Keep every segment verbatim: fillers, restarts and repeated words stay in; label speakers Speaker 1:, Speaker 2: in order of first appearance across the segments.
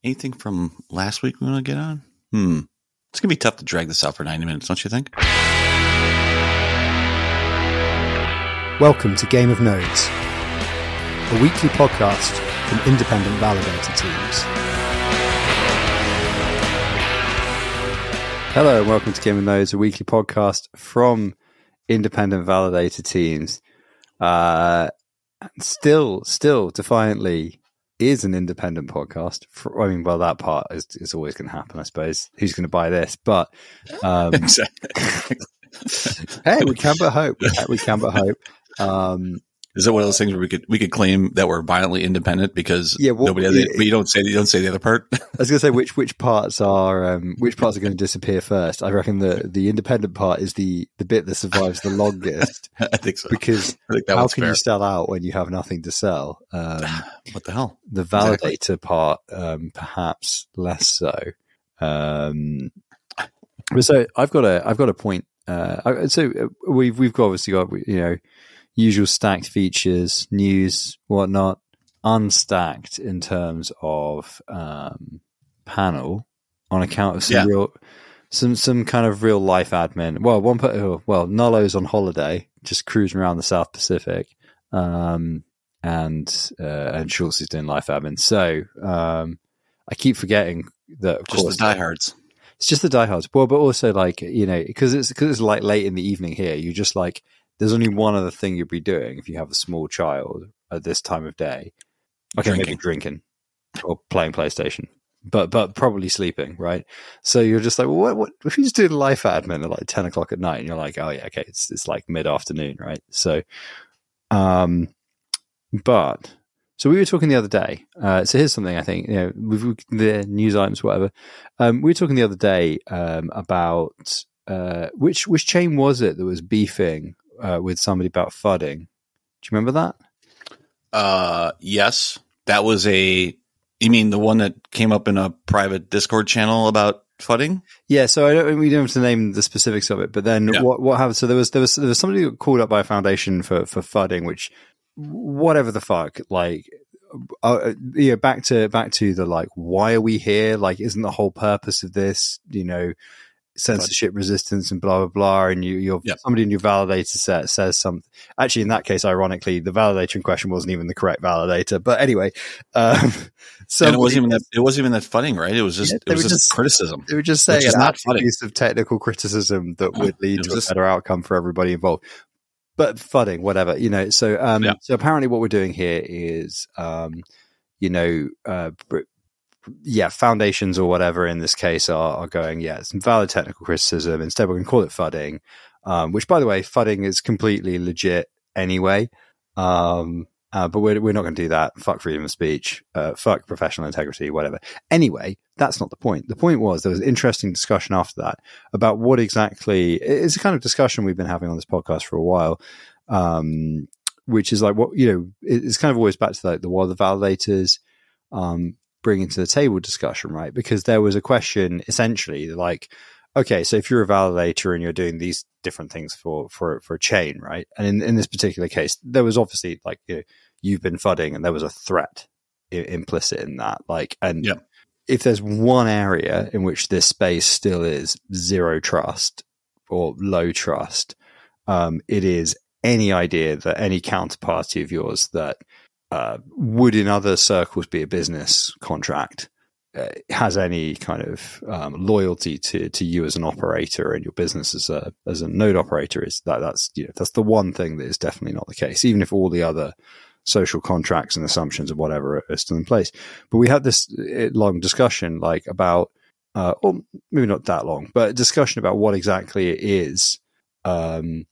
Speaker 1: Anything from last week we want to get on? Hmm. It's going to be tough to drag this out for ninety minutes, don't you think?
Speaker 2: Welcome to Game of Nodes, a weekly podcast from independent validator teams. Hello and welcome to Game of Nodes, a weekly podcast from independent validator teams. Uh, still, still defiantly is an independent podcast. For, I mean, well, that part is, is always going to happen, I suppose. Who's going to buy this? But um, hey, we can but hope. We can but hope. Um,
Speaker 1: Is it one of those things where we could we could claim that we're violently independent because
Speaker 2: yeah, well,
Speaker 1: nobody has it, but you don't say you don't say the other part?
Speaker 2: I was going to say which which parts are um, which parts are going to disappear first. I reckon the the independent part is the the bit that survives the longest.
Speaker 1: I think so.
Speaker 2: Because
Speaker 1: I think that
Speaker 2: how can
Speaker 1: fair.
Speaker 2: you sell out when you have nothing to sell? Um,
Speaker 1: what the hell?
Speaker 2: The validator exactly. part, um, perhaps less so. Um, but so I've got a I've got a point. Uh, so we've we've obviously got you know. usual stacked features, news, whatnot, unstacked in terms of um, panel on account of some
Speaker 1: yeah.
Speaker 2: real, some some kind of real life admin. Well, one oh, well, Nullo's on holiday, just cruising around the South Pacific, um, and uh, and Schultz is doing life admin. So um, I keep forgetting that. Of
Speaker 1: just
Speaker 2: course,
Speaker 1: the diehards.
Speaker 2: It's just the diehards. Well, but also like you know, because it's because it's like late in the evening here. You just like. There's only one other thing you'll be doing if you have a small child at this time of day. Okay,
Speaker 1: drinking.
Speaker 2: maybe drinking or playing PlayStation, but but probably sleeping, right? So you're just like, well, what? What? If you're just doing life admin at like ten o'clock at night, and you're like, oh yeah, okay, it's it's like mid afternoon, right? So, um, but so we were talking the other day. Uh, so here's something I think you know, with the news items, whatever. Um, we were talking the other day um, about uh, which which chain was it that was beefing. Uh, with somebody about fudding. Do you remember that?
Speaker 1: Uh, yes. That was a, you mean the one that came up in a private Discord channel about fudding?
Speaker 2: Yeah. So I don't, we don't have to name the specifics of it, but then yeah. what, what happened? So there was, there was, there was somebody who got called up by a foundation for, for fudding, which whatever the fuck, like, uh, you know, back to, back to the, like, why are we here? Like, isn't the whole purpose of this, you know, censorship resistance and blah blah blah, and you you're yep. somebody in your validator set says something. Actually, in that case, ironically, the validator in question wasn't even the correct validator. But anyway, um, so
Speaker 1: it wasn't even that. It wasn't even that fudding, right? It was just
Speaker 2: yeah,
Speaker 1: it was just,
Speaker 2: just
Speaker 1: criticism.
Speaker 2: They were just saying an
Speaker 1: not
Speaker 2: piece of technical criticism that would lead to
Speaker 1: just,
Speaker 2: a better outcome for everybody involved. But fudding, whatever, you know. So, um, yeah. so apparently, what we're doing here is, um, you know, uh. yeah, foundations or whatever in this case are, are going, yeah, some valid technical criticism. Instead, we're going to call it fudding, um, which, by the way, fudding is completely legit anyway. Um, uh, but we're, we're not going to do that. Fuck freedom of speech. Uh, fuck professional integrity, whatever. Anyway, that's not the point. The point was there was interesting discussion after that about what exactly it's a kind of discussion we've been having on this podcast for a while, um, which is like what, you know, it's kind of always back to like the what are the validators, um, bringing to the table discussion, right? Because there was a question essentially like, okay, so if you're a validator and you're doing these different things for, for, for a chain, right? And in, in this particular case, there was obviously like, you know, you've been fudding and there was a threat I- implicit in that. Like, and
Speaker 1: yep.
Speaker 2: if there's one area in which this space still is zero trust or low trust, um, it is any idea that any counterparty of yours that Uh, would in other circles be a business contract, uh, has any kind of um, loyalty to, to you as an operator and your business as a as a node operator is that that's you know that's the one thing that is definitely not the case, even if all the other social contracts and assumptions of whatever are, are still in place. But we had this long discussion like about, uh, or maybe not that long, but a discussion about what exactly it is um,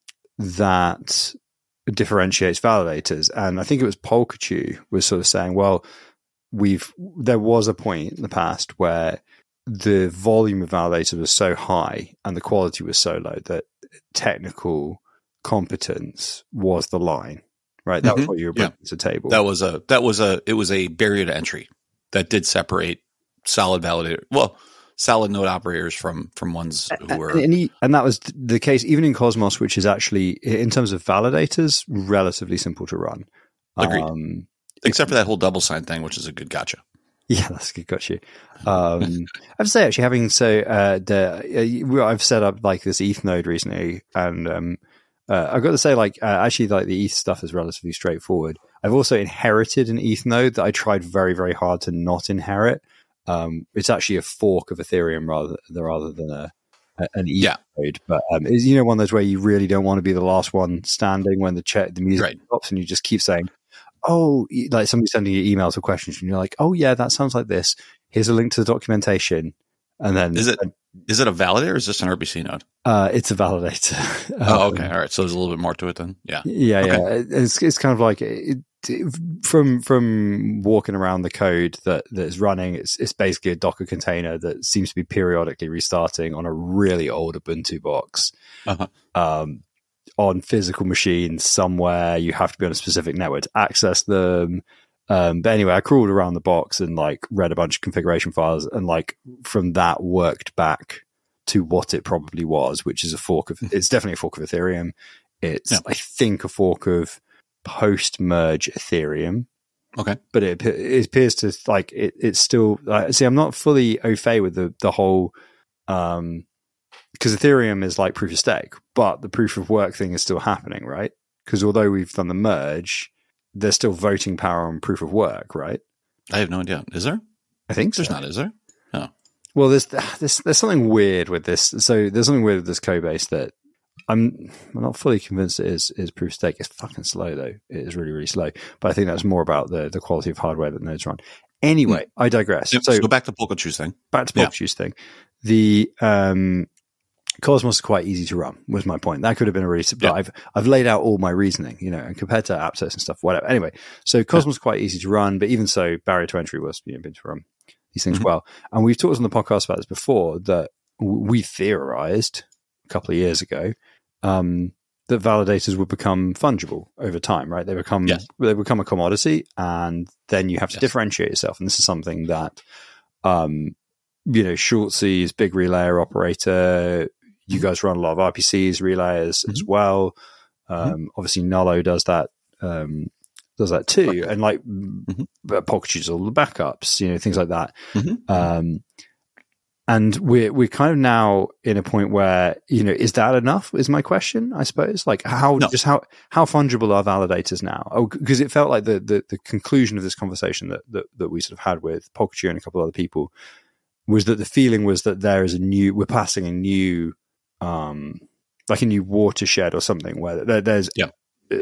Speaker 2: that differentiates validators. And I think it was Polkachu was sort of saying, well, we've there was a point in the past where the volume of validators was so high and the quality was so low that technical competence was the line, right? That mm-hmm. was what you were bringing yeah. to the table.
Speaker 1: That was a that was a it was a barrier to entry that did separate solid validator well solid node operators from from ones who were
Speaker 2: and, he, and that was the case even in Cosmos, which is actually in terms of validators relatively simple to run.
Speaker 1: Agreed.
Speaker 2: Um,
Speaker 1: Except for that whole double sign thing, which is a good gotcha.
Speaker 2: Yeah, that's good. Got you. Um, I have to say, actually, having so uh, the uh, I've set up like this E T H node recently, and um, uh, I've got to say, like, uh, actually, like the E T H stuff is relatively straightforward. I've also inherited an E T H node that I tried very, very hard to not inherit. Um, it's actually a fork of Ethereum rather rather than a, a an E T H yeah. node. But um, it's, you know, one of those where you really don't want to be the last one standing when the check the music
Speaker 1: right.
Speaker 2: stops, and you just keep saying, oh, like somebody sending you emails or questions, and you're like, oh yeah, that sounds like this. Here's a link to the documentation, and then
Speaker 1: is it uh, is it a validator or is this an R B C node?
Speaker 2: Uh, it's a validator.
Speaker 1: Oh, okay, all right. So there's a little bit more to it then. Yeah,
Speaker 2: yeah,
Speaker 1: okay.
Speaker 2: yeah. It's it's kind of like it, it, from from walking around the code that that is running. It's it's basically a Docker container that seems to be periodically restarting on a really old Ubuntu box. Uh-huh. Um, on physical machines somewhere, you have to be on a specific network to access them. Um, but anyway, I crawled around the box and like read a bunch of configuration files, and like from that worked back to what it probably was, which is a fork of. It's definitely a fork of Ethereum. It's yeah. I think a fork of post-merge Ethereum.
Speaker 1: Okay,
Speaker 2: but it, it appears to like it. It's still uh, see. I'm not fully au fait with the the whole. Um, Because Ethereum is like proof of stake, but the proof of work thing is still happening, right? Because although we've done the merge, there's still voting power on proof of work, right?
Speaker 1: I have no idea. Is there?
Speaker 2: I think
Speaker 1: there's
Speaker 2: so.
Speaker 1: not. Is there? No.
Speaker 2: Well, there's there's there's something weird with this. So there's something weird with this code base that I'm I'm not fully convinced it is is proof of stake. It's fucking slow though. It is really really slow. But I think that's more about the the quality of hardware that nodes run. Anyway, mm. I digress.
Speaker 1: Yep,
Speaker 2: so
Speaker 1: go back to Polkachu's thing.
Speaker 2: Back to Polkachu's yeah. thing. The um. Cosmos is quite easy to run, was my point. That could have been a really, but yeah. I've, I've laid out all my reasoning, you know, and compared to Aptos and stuff, whatever. Anyway, so Cosmos is yeah. quite easy to run, but even so, barrier to entry was, you know, been to run these things mm-hmm. well. And we've talked on the podcast about this before, that we theorized a couple of years ago, um, that validators would become fungible over time, right? They become, yes. they become a commodity, and then you have to yes. differentiate yourself. And this is something that, um, you know, Schultzy's big relayer operator, you guys run a lot of R P Cs, relayers mm-hmm. as well. Um, mm-hmm. Obviously, Nullo does that um, does that too, okay. and like mm-hmm. Polkachu's all the backups, you know, things like that. Mm-hmm. Um, and we're we're kind of now in a point where, you know, is that enough? Is my question, I suppose. Like how no. just how how fungible are validators now? Oh, because it felt like the, the the conclusion of this conversation that that, that we sort of had with Polkachu and a couple of other people was that the feeling was that there is a new, we're passing a new. Um, like a new watershed or something where there, there's
Speaker 1: yeah.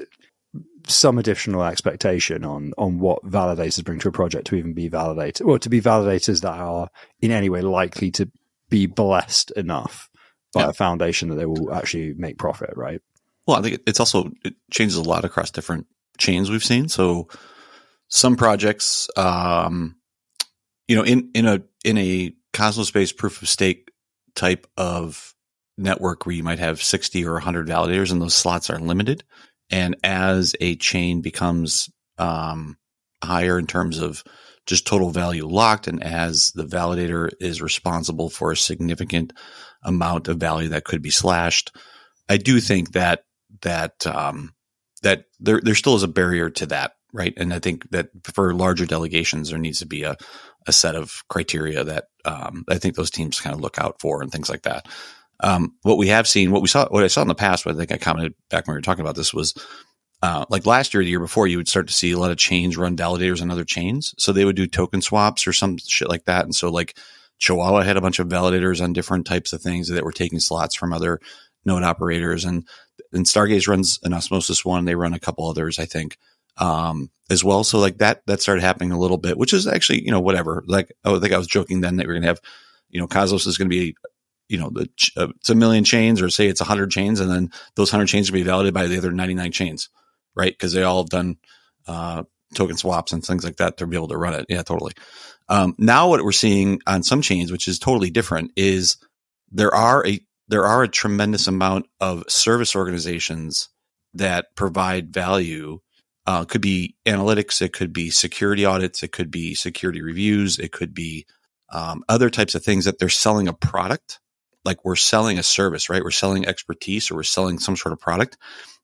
Speaker 2: some additional expectation on on what validators bring to a project to even be validated, or to be validators that are in any way likely to be blessed enough by yeah. a foundation that they will actually make profit, right?
Speaker 1: Well, I think it's also, it changes a lot across different chains we've seen. So some projects, um, you know, in, in a, in a Cosmos-based proof of stake type of network where you might have sixty or one hundred validators and those slots are limited. And as a chain becomes um, higher in terms of just total value locked, and as the validator is responsible for a significant amount of value that could be slashed, I do think that that um, that there there still is a barrier to that, right? And I think that for larger delegations, there needs to be a, a set of criteria that um, I think those teams kind of look out for and things like that. Um, what we have seen, what we saw, what I saw in the past, but I think I commented back when we were talking about this, was uh, like last year, the year before, you would start to see a lot of chains run validators on other chains. So they would do token swaps or some shit like that. And so like Chihuahua had a bunch of validators on different types of things that were taking slots from other node operators. And, and Stargaze runs an Osmosis one. They run a couple others, I think, um, as well. So like that, that started happening a little bit, which is actually, you know, whatever. Like, I think I was joking then that we're going to have, you know, Cosmos is going to be, you know, the, uh, it's a million chains, or say it's a hundred chains, and then those hundred chains will be validated by the other ninety-nine chains, right? Because they all have done uh, token swaps and things like that to be able to run it. Yeah, totally. Um, now what we're seeing on some chains, which is totally different, is there are a there are a tremendous amount of service organizations that provide value. Uh, it could be analytics, it could be security audits, it could be security reviews, it could be um, other types of things that they're selling a product. Like we're selling a service, right? We're selling expertise, or we're selling some sort of product.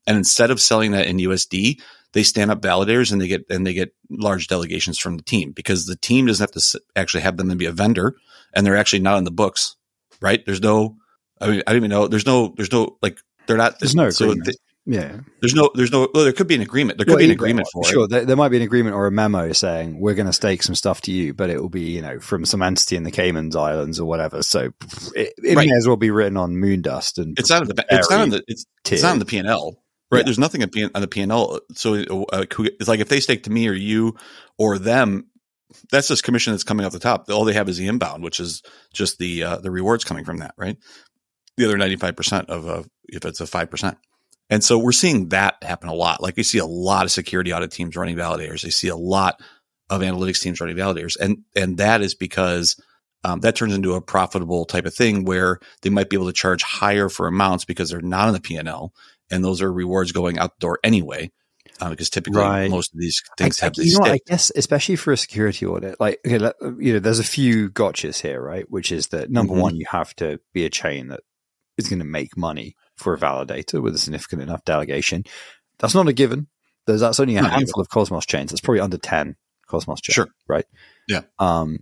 Speaker 1: And instead of selling that in U S D, they stand up validators and they get and they get large delegations from the team, because the team doesn't have to actually have them be a vendor, and they're actually not in the books, right? There's no, I mean, I don't even know. There's no, there's no like they're not.
Speaker 2: There's no
Speaker 1: so
Speaker 2: agreement. They, yeah.
Speaker 1: There's no, there's no. Well, there could be an agreement. There could
Speaker 2: well,
Speaker 1: be an agreement for
Speaker 2: sure,
Speaker 1: it.
Speaker 2: Sure, there, there might be an agreement or a memo saying we're going to stake some stuff to you, but it will be, you know, from some entity in the Cayman Islands or whatever. So it, it
Speaker 1: right.
Speaker 2: may as well be written on Moondust, and
Speaker 1: it's not in the it's not in the it's, it's not in the P and L. Right. Yeah. There's nothing on the P and L. So uh, it's like if they stake to me or you or them, that's just commission that's coming off the top. All they have is the inbound, which is just the uh, the rewards coming from that, right? The other ninety-five percent of a, if it's a five percent. And so we're seeing that happen a lot. Like we see a lot of security audit teams running validators. They see a lot of analytics teams running validators. And, and that is because um, that turns into a profitable type of thing where they might be able to charge higher for amounts because they're not in the P and L. And those are rewards going out the door anyway, uh, because typically
Speaker 2: right.
Speaker 1: most of these things
Speaker 2: I,
Speaker 1: have
Speaker 2: I,
Speaker 1: these.
Speaker 2: You know what, I guess, especially for a security audit, like, okay, you know, there's a few gotchas here, right? Which is that number mm-hmm. one, you have to be a chain that is going to make money for a validator with a significant enough delegation. That's not a given. There's that's only a not handful of Cosmos chains. That's probably under ten Cosmos chains,
Speaker 1: sure.
Speaker 2: right?
Speaker 1: Yeah.
Speaker 2: Um.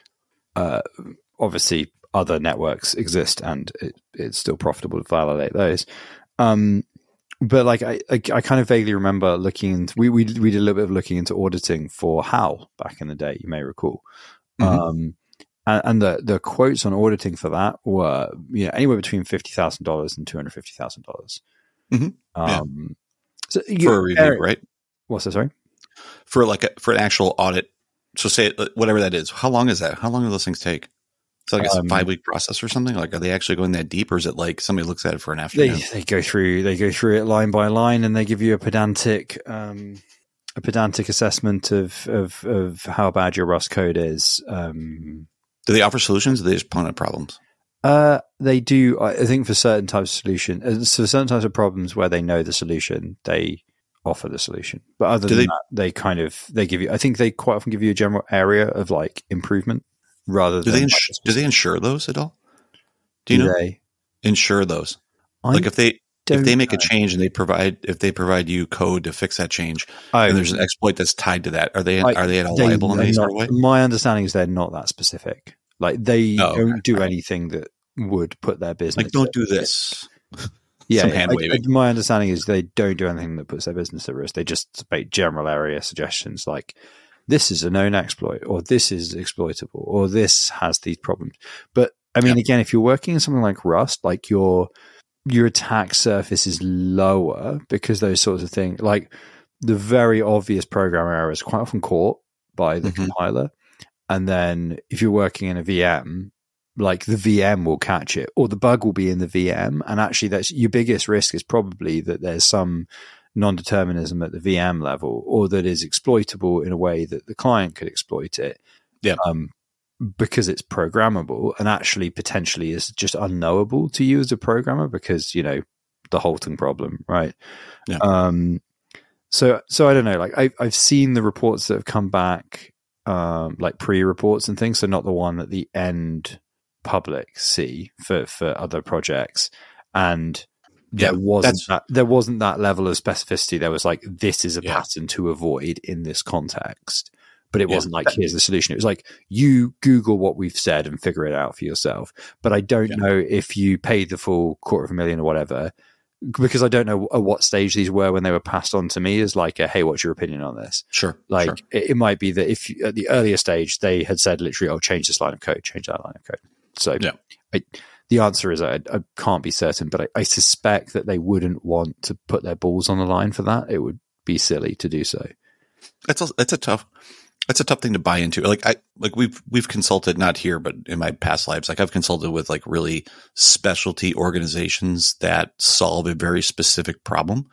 Speaker 2: Uh. Obviously, other networks exist, and it, it's still profitable to validate those. Um. But like I, I, I kind of vaguely remember looking into, we, we, we did a little bit of looking into auditing for H A L back in the day, you may recall. Mm-hmm. Um, and, and the, the quotes on auditing for that were, you know, anywhere between fifty thousand dollars and two hundred fifty thousand dollars.
Speaker 1: Mm-hmm.
Speaker 2: Um,
Speaker 1: yeah. so you, for a review, Eric, right?
Speaker 2: What's that, sorry?
Speaker 1: For like a, for an actual audit. So say whatever that is. How long is that? How long do those things take? So like it's um, a five week process or something. Like, are they actually going that deep, or is it like somebody looks at it for an afternoon?
Speaker 2: They, they go through, they go through it line by line, and they give you a pedantic, um, a pedantic assessment of, of, of how bad your Rust code is. Um,
Speaker 1: do they offer solutions? Or do they just point at problems?
Speaker 2: Uh, they do. I think for certain types of solution, uh, for certain types of problems where they know the solution, they offer the solution. But other do than they, that, they kind of they give you. I think they quite often give you a general area of like improvement. Rather
Speaker 1: do
Speaker 2: than
Speaker 1: they ins- do they insure those at all? Do you
Speaker 2: do
Speaker 1: know
Speaker 2: they
Speaker 1: insure those?
Speaker 2: I
Speaker 1: like if they if they make
Speaker 2: know.
Speaker 1: a change and they provide if they provide you code to fix that change,
Speaker 2: I,
Speaker 1: and there's an exploit that's tied to that, are they
Speaker 2: I,
Speaker 1: are they at all
Speaker 2: they,
Speaker 1: liable in any
Speaker 2: not,
Speaker 1: sort of way?
Speaker 2: My understanding is they're not that specific. Like they
Speaker 1: oh,
Speaker 2: don't
Speaker 1: okay.
Speaker 2: do
Speaker 1: right.
Speaker 2: anything that would put their business
Speaker 1: like don't
Speaker 2: at
Speaker 1: do
Speaker 2: risk.
Speaker 1: this.
Speaker 2: Yeah,
Speaker 1: Some
Speaker 2: yeah.
Speaker 1: hand waving.
Speaker 2: I, my understanding is they don't do anything that puts their business at risk. They just make general area suggestions like, this is a known exploit, or this is exploitable, or this has these problems. But I mean, yeah. again, if you're working in something like Rust, like your your attack surface is lower because those sorts of things, like the very obvious program error is quite often caught by the mm-hmm. compiler. And then if you're working in a V M, like the V M will catch it, or the bug will be in the V M. And actually, that's your biggest risk is probably that there's some non-determinism at the V M level, or that is exploitable in a way that the client could exploit it.
Speaker 1: Yeah.
Speaker 2: Um, because it's programmable and actually potentially is just unknowable to you as a programmer because, you know, the halting problem, right?
Speaker 1: Yeah.
Speaker 2: Um, so, so I don't know, like I, I've seen the reports that have come back, um, like pre-reports and things. So not the one that the end public see for, for other projects. And there yeah, wasn't that, there wasn't that level of specificity. There was like, this is a yeah. pattern to avoid in this context, but it yeah. wasn't like, here's the solution. It was like, you Google what we've said and figure it out for yourself. But I don't yeah. know if you paid the full quarter of a million or whatever, because I don't know at what stage these were when they were passed on to me as like, a, hey, what's your opinion on this?
Speaker 1: Sure.
Speaker 2: Like
Speaker 1: sure.
Speaker 2: It, it might be that if you, at the earlier stage, they had said literally, oh, change this line of code, change that line of code. So
Speaker 1: yeah.
Speaker 2: I, the answer is I, I can't be certain, but I, I suspect that they wouldn't want to put their balls on the line for that. It would be silly to do so.
Speaker 1: That's a, that's a tough, that's a tough thing to buy into. Like I, like we've, we've consulted, not here, but in my past lives, like I've consulted with like really specialty organizations that solve a very specific problem.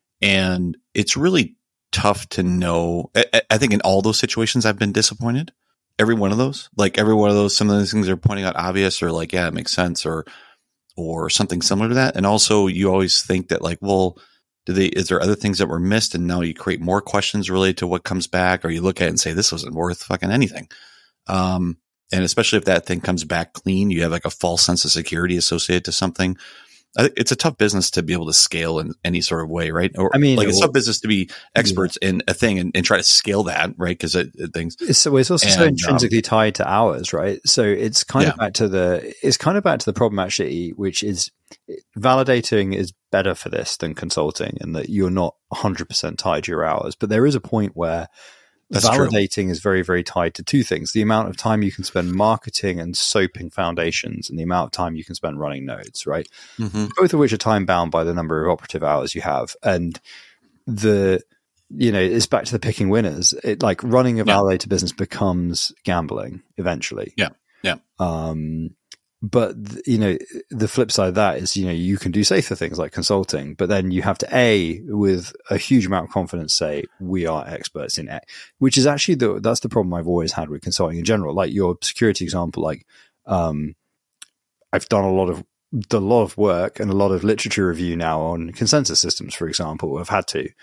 Speaker 1: And it's really tough to know. I, I think in all those situations, I've been disappointed. Every one of those, like every one of those, some of those things are pointing out obvious or like, yeah, it makes sense or, or something similar to that. And also you always think that like, well, do they, is there other things that were missed? And now you create more questions related to what comes back, or you look at it and say, this wasn't worth fucking anything. Um, and especially if that thing comes back clean, you have like a false sense of security associated to something. I think it's a tough business to be able to scale in any sort of way, right? Or
Speaker 2: I mean,
Speaker 1: like it's a
Speaker 2: or-
Speaker 1: tough business to be experts yeah. in a thing and, and try to scale that, right? Because it, it things.
Speaker 2: So it's also
Speaker 1: and,
Speaker 2: so intrinsically
Speaker 1: um,
Speaker 2: tied to hours, right? So it's kind
Speaker 1: yeah.
Speaker 2: of back to the it's kind of back to the problem actually, which is validating is better for this than consulting, and that you're not one hundred percent tied to your hours. But there is a point where
Speaker 1: That's
Speaker 2: validating
Speaker 1: true.
Speaker 2: is very, very tied to two things: the amount of time you can spend marketing and soaping foundations, and the amount of time you can spend running nodes, right?
Speaker 1: Mm-hmm.
Speaker 2: Both of which are time bound by the number of operative hours you have. And the, you know, it's back to the picking winners. It, like running a validator yeah. business becomes gambling eventually.
Speaker 1: Yeah. Yeah.
Speaker 2: Um, but, you know, the flip side of that is, you know, you can do safer things like consulting, but then you have to, A, with a huge amount of confidence, say, we are experts in X, which is actually the, that's the problem I've always had with consulting in general. Like your security example, like, um, I've done a lot of, a lot of work and a lot of literature review now on consensus systems, for example. I've had to.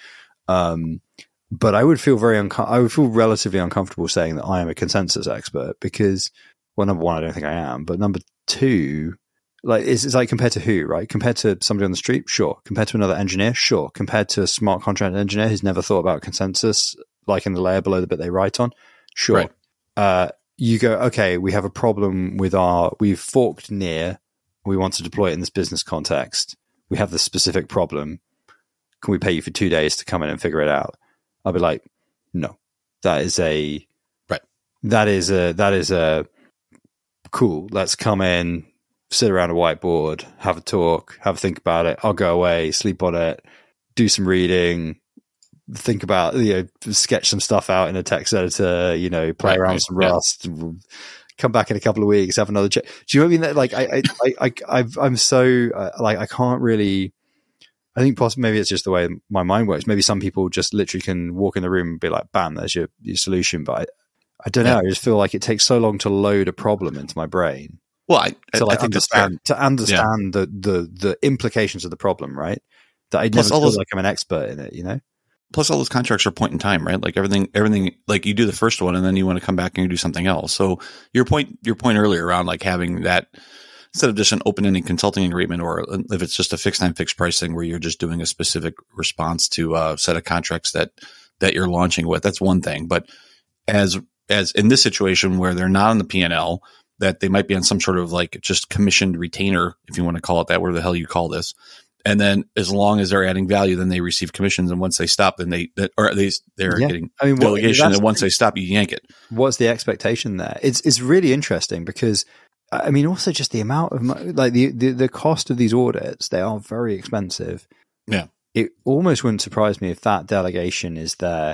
Speaker 2: Um, but I would feel very, unco- I would feel relatively uncomfortable saying that I am a consensus expert because, well, number one, I don't think I am, but number two, like it's, it's like compared to who, right? Compared to somebody on the street, sure. Compared to another engineer, sure. Compared to a smart contract engineer who's never thought about consensus, like in the layer below the bit they write on, sure.
Speaker 1: Right.
Speaker 2: Uh, you go, okay, we have a problem with our, we've forked near, we want to deploy it in this business context. We have this specific problem. Can we pay you for two days to come in and figure it out? I'll be like, no, that is a,
Speaker 1: right.
Speaker 2: That is a, that is a, cool, let's come in, sit around a whiteboard, have a talk, have a think about it. I'll go away, sleep on it, do some reading, think about, you know, sketch some stuff out in a text editor, you know, play
Speaker 1: right,
Speaker 2: around
Speaker 1: right,
Speaker 2: with some
Speaker 1: yeah.
Speaker 2: Rust, come back in a couple of weeks, have another check. Do you know what I mean? That, like, I, I, I, I've, I'm so, uh, like, I can't really, I think possibly maybe it's just the way my mind works. Maybe some people just literally can walk in the room and be like, bam, there's your, your solution. But I, I don't know. Yeah. I just feel like it takes so long to load a problem into my brain.
Speaker 1: Well, I,
Speaker 2: to like
Speaker 1: I think
Speaker 2: understand
Speaker 1: that's fair.
Speaker 2: to understand yeah. the, the the implications of the problem, right? That I never feel those, like I'm an expert in it, you know.
Speaker 1: Plus, all those contracts are point in time, right? Like everything, everything. Like you do the first one, and then you want to come back and you do something else. So your point, your point earlier around like having that instead of just an open-ended consulting agreement, or if it's just a fixed time, fixed pricing, where you're just doing a specific response to a set of contracts that that you're launching with, that's one thing. But as as in this situation where they're not on the P and L, that they might be on some sort of like just commissioned retainer, if you want to call it that, whatever the hell you call this. And then as long as they're adding value, then they receive commissions. And once they stop, then they, or they, they're yeah. getting I mean, delegation. What, and once they stop, you yank it.
Speaker 2: What's the expectation there? It's, it's really interesting because, I mean, also just the amount of, like the, the, the cost of these audits, they are very expensive.
Speaker 1: Yeah.
Speaker 2: It almost wouldn't surprise me if that delegation is there,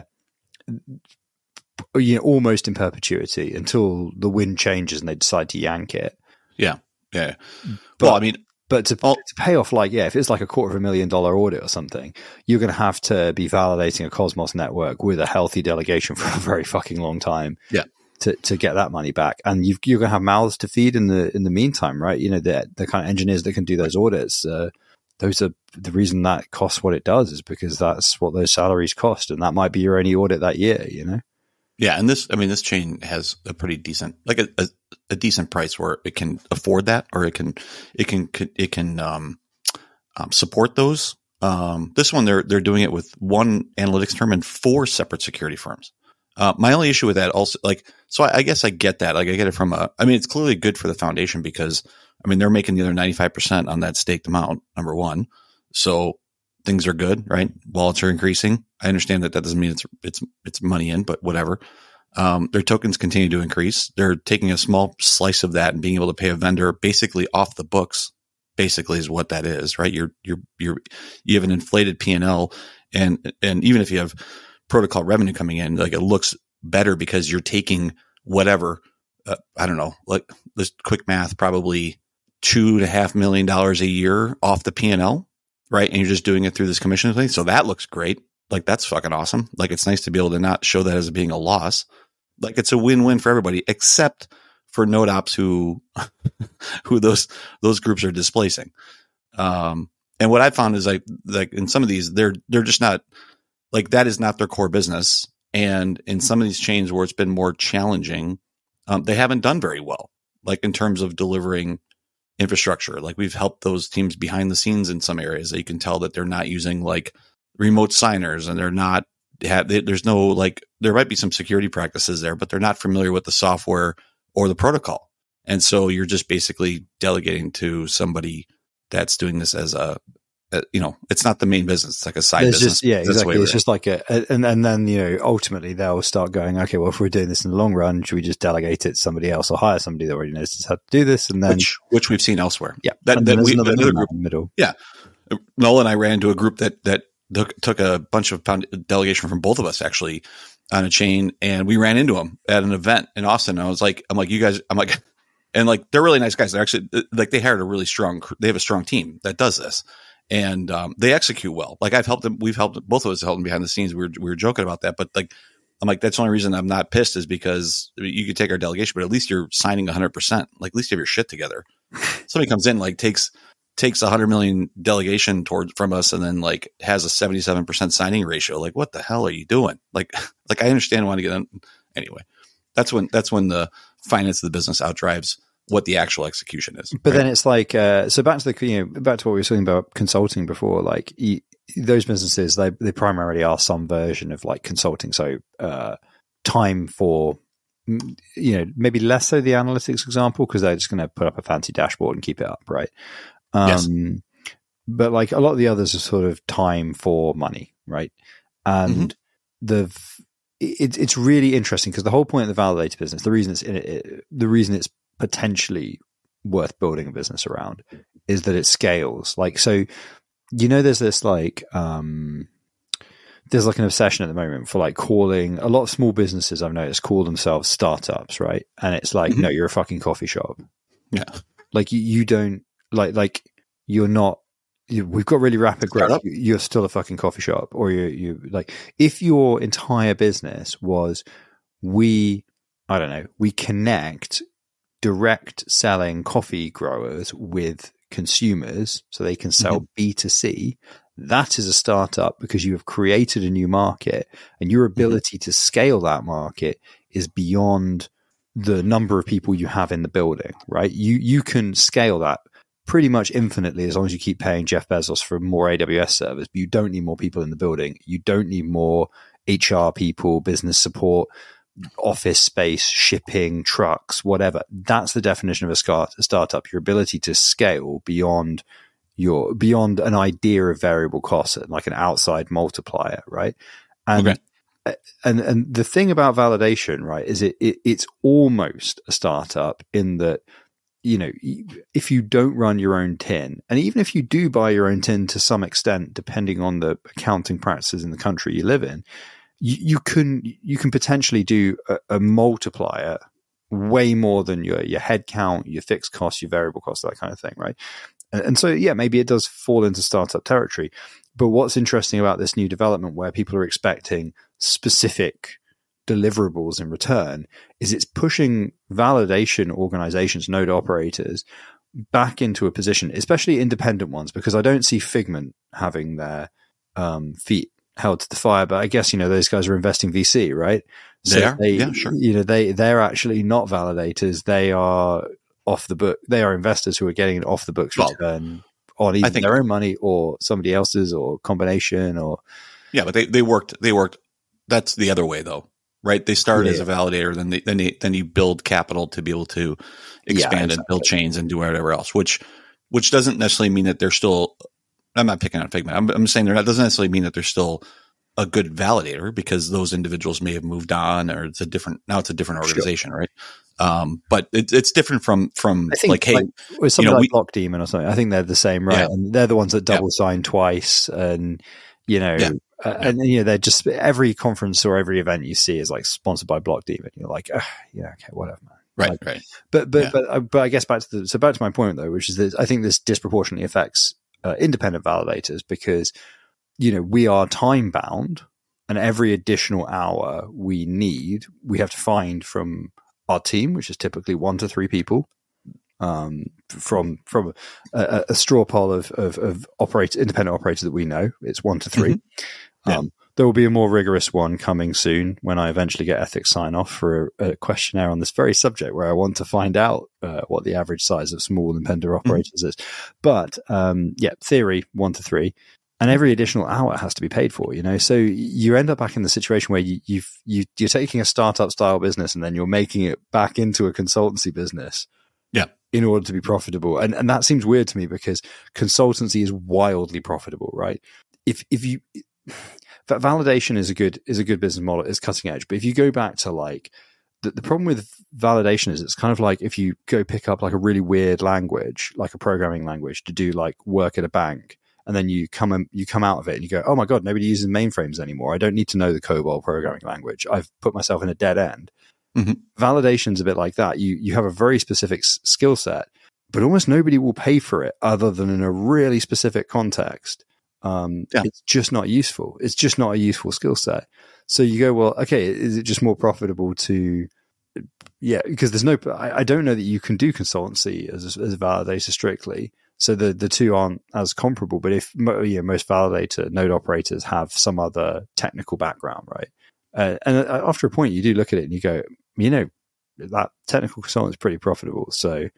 Speaker 2: you know, almost in perpetuity until the wind changes and they decide to yank it.
Speaker 1: Yeah. Yeah.
Speaker 2: But,
Speaker 1: well, I mean,
Speaker 2: but to, to pay off, like, yeah, if it's like a quarter of a million dollar audit or something, you're going to have to be validating a Cosmos network with a healthy delegation for a very fucking long time.
Speaker 1: Yeah.
Speaker 2: To, to get that money back. And you've, you're going to have mouths to feed in the, in the meantime, right? You know, the, the kind of engineers that can do those audits, uh, those are the reason that costs what it does is because that's what those salaries cost. And that might be your only audit that year, you know?
Speaker 1: Yeah, and this, I mean, this chain has a pretty decent, like a, a, a decent price where it can afford that, or it can, it can, it can um, um, support those. Um, this one, they're they're doing it with one analytics firm and four separate security firms. Uh, my only issue with that also, like, so I, I guess I get that, like, I get it from a, I mean, it's clearly good for the foundation because, I mean, they're making the other ninety-five percent on that staked amount. Number one, so things are good, right? Wallets are increasing. I understand that that doesn't mean it's it's it's money in, but whatever. Um, their tokens continue to increase. They're taking a small slice of that and being able to pay a vendor basically off the books. Basically, is what that is, right? You're you're you're you have an inflated P and L, and and even if you have protocol revenue coming in, like it looks better because you're taking whatever. Uh, I don't know, like this quick math, probably two and a half million dollars a year off the P and L. Right. And you're just doing it through this commission thing. So that looks great. Like that's fucking awesome. Like it's nice to be able to not show that as being a loss. Like it's a win-win for everybody, except for node ops who, who those, those groups are displacing. Um, and what I found is like, like in some of these, they're, they're just not like, that is not their core business. And in some of these chains where it's been more challenging, um, they haven't done very well, like in terms of delivering infrastructure. Like we've helped those teams behind the scenes in some areas that you can tell that they're not using like remote signers and they're not have, they, there's no like, there might be some security practices there, but they're not familiar with the software or the protocol. And so you're just basically delegating to somebody that's doing this as a, a you know, it's not the main business. It's like a side
Speaker 2: There's
Speaker 1: business.
Speaker 2: Just, yeah,
Speaker 1: That's
Speaker 2: exactly. It's
Speaker 1: at.
Speaker 2: just like a, and, and then, you know, ultimately they'll start going, okay, well, if we're doing this in the long run, should we just delegate it to somebody else or hire somebody that already knows how to do this? And then,
Speaker 1: which, which we've seen elsewhere.
Speaker 2: Yeah.
Speaker 1: That, that we,
Speaker 2: another
Speaker 1: another group,
Speaker 2: in the middle.
Speaker 1: Yeah. Noel and I ran into a group that, that took, took a bunch of pound delegation from both of us actually on a chain. And we ran into them at an event in Austin. And I was like, I'm like, you guys, I'm like, and like, they're really nice guys. They're actually like, they hired a really strong, they have a strong team that does this. And um, they execute well. Like I've helped them. We've helped both of us help them behind the scenes. We were we were joking about that, but like I'm like that's the only reason I'm not pissed is because I mean, you could take our delegation, but at least you're signing one hundred percent. Like at least you have your shit together. Somebody comes in like takes takes one hundred million delegation towards from us, and then like has a seventy-seven percent signing ratio. Like what the hell are you doing? Like like I understand wanting to get in. Anyway. That's when that's when the finance of the business outdrives what the actual execution is.
Speaker 2: But
Speaker 1: right?
Speaker 2: then it's like, uh, so back to the, you know, back to what we were talking about consulting before, like you, those businesses, they, they primarily are some version of like consulting. So, uh, time for, you know, maybe less so the analytics example, because they're just going to put up a fancy dashboard and keep it up. Right. Um, yes. But like a lot of the others are sort of time for money. Right. And mm-hmm. the, it, it's really interesting because the whole point of the validator business, the reason it's in it, it the reason it's potentially worth building a business around is that it scales. Like, so, you know, there's this like, um, there's like an obsession at the moment for like calling a lot of small businesses I've noticed call themselves startups. Right. And it's like, mm-hmm. no, you're a fucking coffee shop.
Speaker 1: Yeah.
Speaker 2: Like you, you don't like, like you're not, you, we've got really rapid growth. Startup. You're still a fucking coffee shop, or you, you like, if your entire business was, we, I don't know, we connect direct selling coffee growers with consumers so they can sell mm-hmm. B two C, that is a startup because you have created a new market and your ability mm-hmm. to scale that market is beyond the number of people you have in the building, right? You you can scale that pretty much infinitely as long as you keep paying Jeff Bezos for more A W S servers, but you don't need more people in the building. You don't need more H R people, business support, office space, shipping, trucks, whatever. That's the definition of a, start, a startup. Your ability to scale beyond your beyond an idea of variable costs, like an outside multiplier, right? And okay. and and the thing about validation, right, is it, it it's almost a startup in that, you know, if you don't run your own tin, and even if you do buy your own tin to some extent, depending on the accounting practices in the country you live in, you, you can you can potentially do a, a multiplier way more than your your head count, your fixed costs, your variable costs, that kind of thing, right? And, and so, yeah, maybe it does fall into startup territory. But what's interesting about this new development, where people are expecting specific deliverables in return, is it's pushing validation organizations, node operators, back into a position, especially independent ones, because I don't see Figment having their um, feet held to the fire. But I guess, you know, those guys are investing V C, right?
Speaker 1: So they are. They, yeah, sure.
Speaker 2: You know, they, they're actually not validators. They are off the book. They are investors who are getting an off the books well, return on either think, their own money or somebody else's, or combination, or.
Speaker 1: Yeah, but they, they worked, they worked. That's the other way though. Right. They started yeah. as a validator, then they, then they, then you build capital to be able to expand yeah, exactly. and build chains and do whatever else, which, which doesn't necessarily mean that they're still, I'm not picking on Figment. I'm, I'm saying they're not, doesn't necessarily mean that they're still a good validator, because those individuals may have moved on, or it's a different, now it's a different organization. Sure. Right. Um, but it, it's different from, from
Speaker 2: I think
Speaker 1: like, hey,
Speaker 2: like, with something you know, like we, Block Demon or something, I think they're the same, right? Yeah. And they're the ones that double yeah. sign twice, and, you know, yeah. Uh, yeah. and you know, they're just, every conference or every event you see is like sponsored by Block Demon. You're like, oh, yeah, okay, whatever, man.
Speaker 1: Right,
Speaker 2: like,
Speaker 1: right.
Speaker 2: But but
Speaker 1: yeah.
Speaker 2: but but I guess back to the so back to my point though, which is that I think this disproportionately affects uh, independent validators, because, you know, we are time bound, and every additional hour we need, we have to find from our team, which is typically one to three people. Um, from from a, a straw poll of of, of operator, independent operators that we know, it's one to three. Mm-hmm. Yeah. Um, there will be a more rigorous one coming soon when I eventually get ethics sign off for a, a questionnaire on this very subject, where I want to find out uh, what the average size of small and Pender operators mm-hmm. is. But um, yeah, theory one to three, and every additional hour has to be paid for. You know, so you end up back in the situation where you, you've you, you're taking a startup style business and then you're making it back into a consultancy business.
Speaker 1: Yeah.
Speaker 2: In order to be profitable, and and that seems weird to me because consultancy is wildly profitable, right? If if you That validation is a good is a good business model. It's cutting edge. But if you go back to like the, the problem with validation is it's kind of like if you go pick up like a really weird language, like a programming language, to do like work at a bank, and then you come and you come out of it and you go, oh my god, nobody uses mainframes anymore. I don't need to know the COBOL programming language. I've put myself in a dead end. Mm-hmm. Validation's a bit like that. You you have a very specific s- skill set, but almost nobody will pay for it other than in a really specific context. Um, yeah. It's just not useful. It's just not a useful skill set. So you go, well, okay, is it just more profitable to, yeah, because there's no, I, I don't know that you can do consultancy as a, as a validator strictly. So the, the two aren't as comparable, but if you know, most validator node operators have some other technical background, right? Uh, and after a point, you do look at it and you go, you know, that technical consultant is pretty profitable. So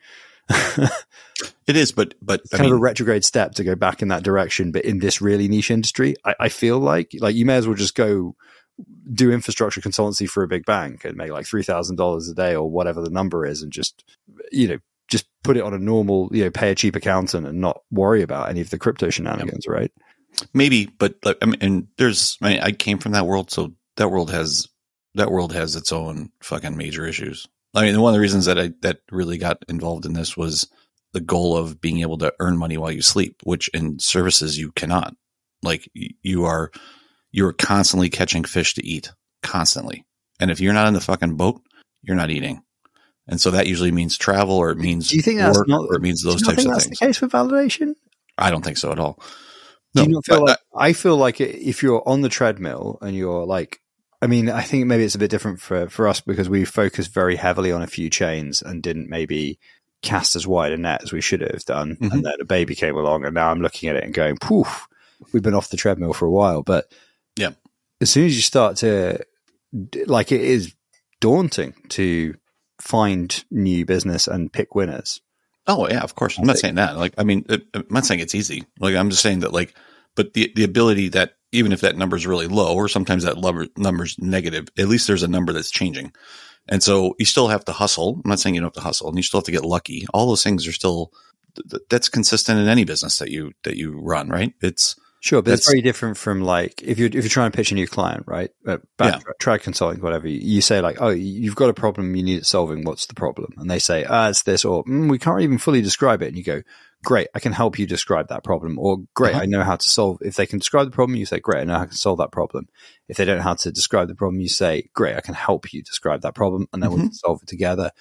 Speaker 1: it is, but but
Speaker 2: it's kind I mean, of a retrograde step to go back in that direction. But in this really niche industry, I, I feel like like you may as well just go do infrastructure consultancy for a big bank and make like three thousand dollars a day or whatever the number is, and just you know just put it on a normal you know pay a cheap accountant and not worry about any of the crypto shenanigans, yeah. right?
Speaker 1: Maybe, but like I mean, and there's I mean, I came from that world, so that world has that world has its own fucking major issues. I mean, one of the reasons that I that really got involved in this was the goal of being able to earn money while you sleep, which in services you cannot. Like you are, you are constantly catching fish to eat, constantly. And if you're not in the fucking boat, you're not eating. And so that usually means travel, or it means
Speaker 2: do you think that's
Speaker 1: work,
Speaker 2: not,
Speaker 1: or it means those
Speaker 2: do you not
Speaker 1: types
Speaker 2: think
Speaker 1: of
Speaker 2: that's
Speaker 1: things.
Speaker 2: The case for validation?
Speaker 1: I don't think so at all.
Speaker 2: Do
Speaker 1: No,
Speaker 2: you not feel like,
Speaker 1: I,
Speaker 2: I feel like if you're on the treadmill and you're like, I mean, I think maybe it's a bit different for, for us because we focused very heavily on a few chains and didn't maybe cast as wide a net as we should have done. Mm-hmm. And then a baby came along and now I'm looking at it and going, poof, we've been off the treadmill for a while. But
Speaker 1: yeah,
Speaker 2: as soon as you start to, like, it is daunting to find new business and pick winners.
Speaker 1: Oh, yeah, of course. I'm not saying that. Like, I mean, I'm not saying it's easy. Like, I'm just saying that, like, but the, the ability that, even if that number is really low, or sometimes that number is negative, at least there's a number that's changing. And so you still have to hustle. I'm not saying you don't have to hustle, and you still have to get lucky. All those things are still, that's consistent in any business that you, that you run, right? It's
Speaker 2: sure, but it's very different from like, if you're, if you're trying to pitch a new client, right? Uh, back,
Speaker 1: yeah.
Speaker 2: Try consulting, whatever. You say like, oh, you've got a problem, you need it solving. What's the problem? And they say, ah, it's this, or mm, we can't even fully describe it. And you go, great, I can help you describe that problem. Or great, uh-huh. I know how to solve. If they can describe the problem, you say, great, I know how to solve that problem. If they don't know how to describe the problem, you say, great, I can help you describe that problem, and then mm-hmm. we can solve it together.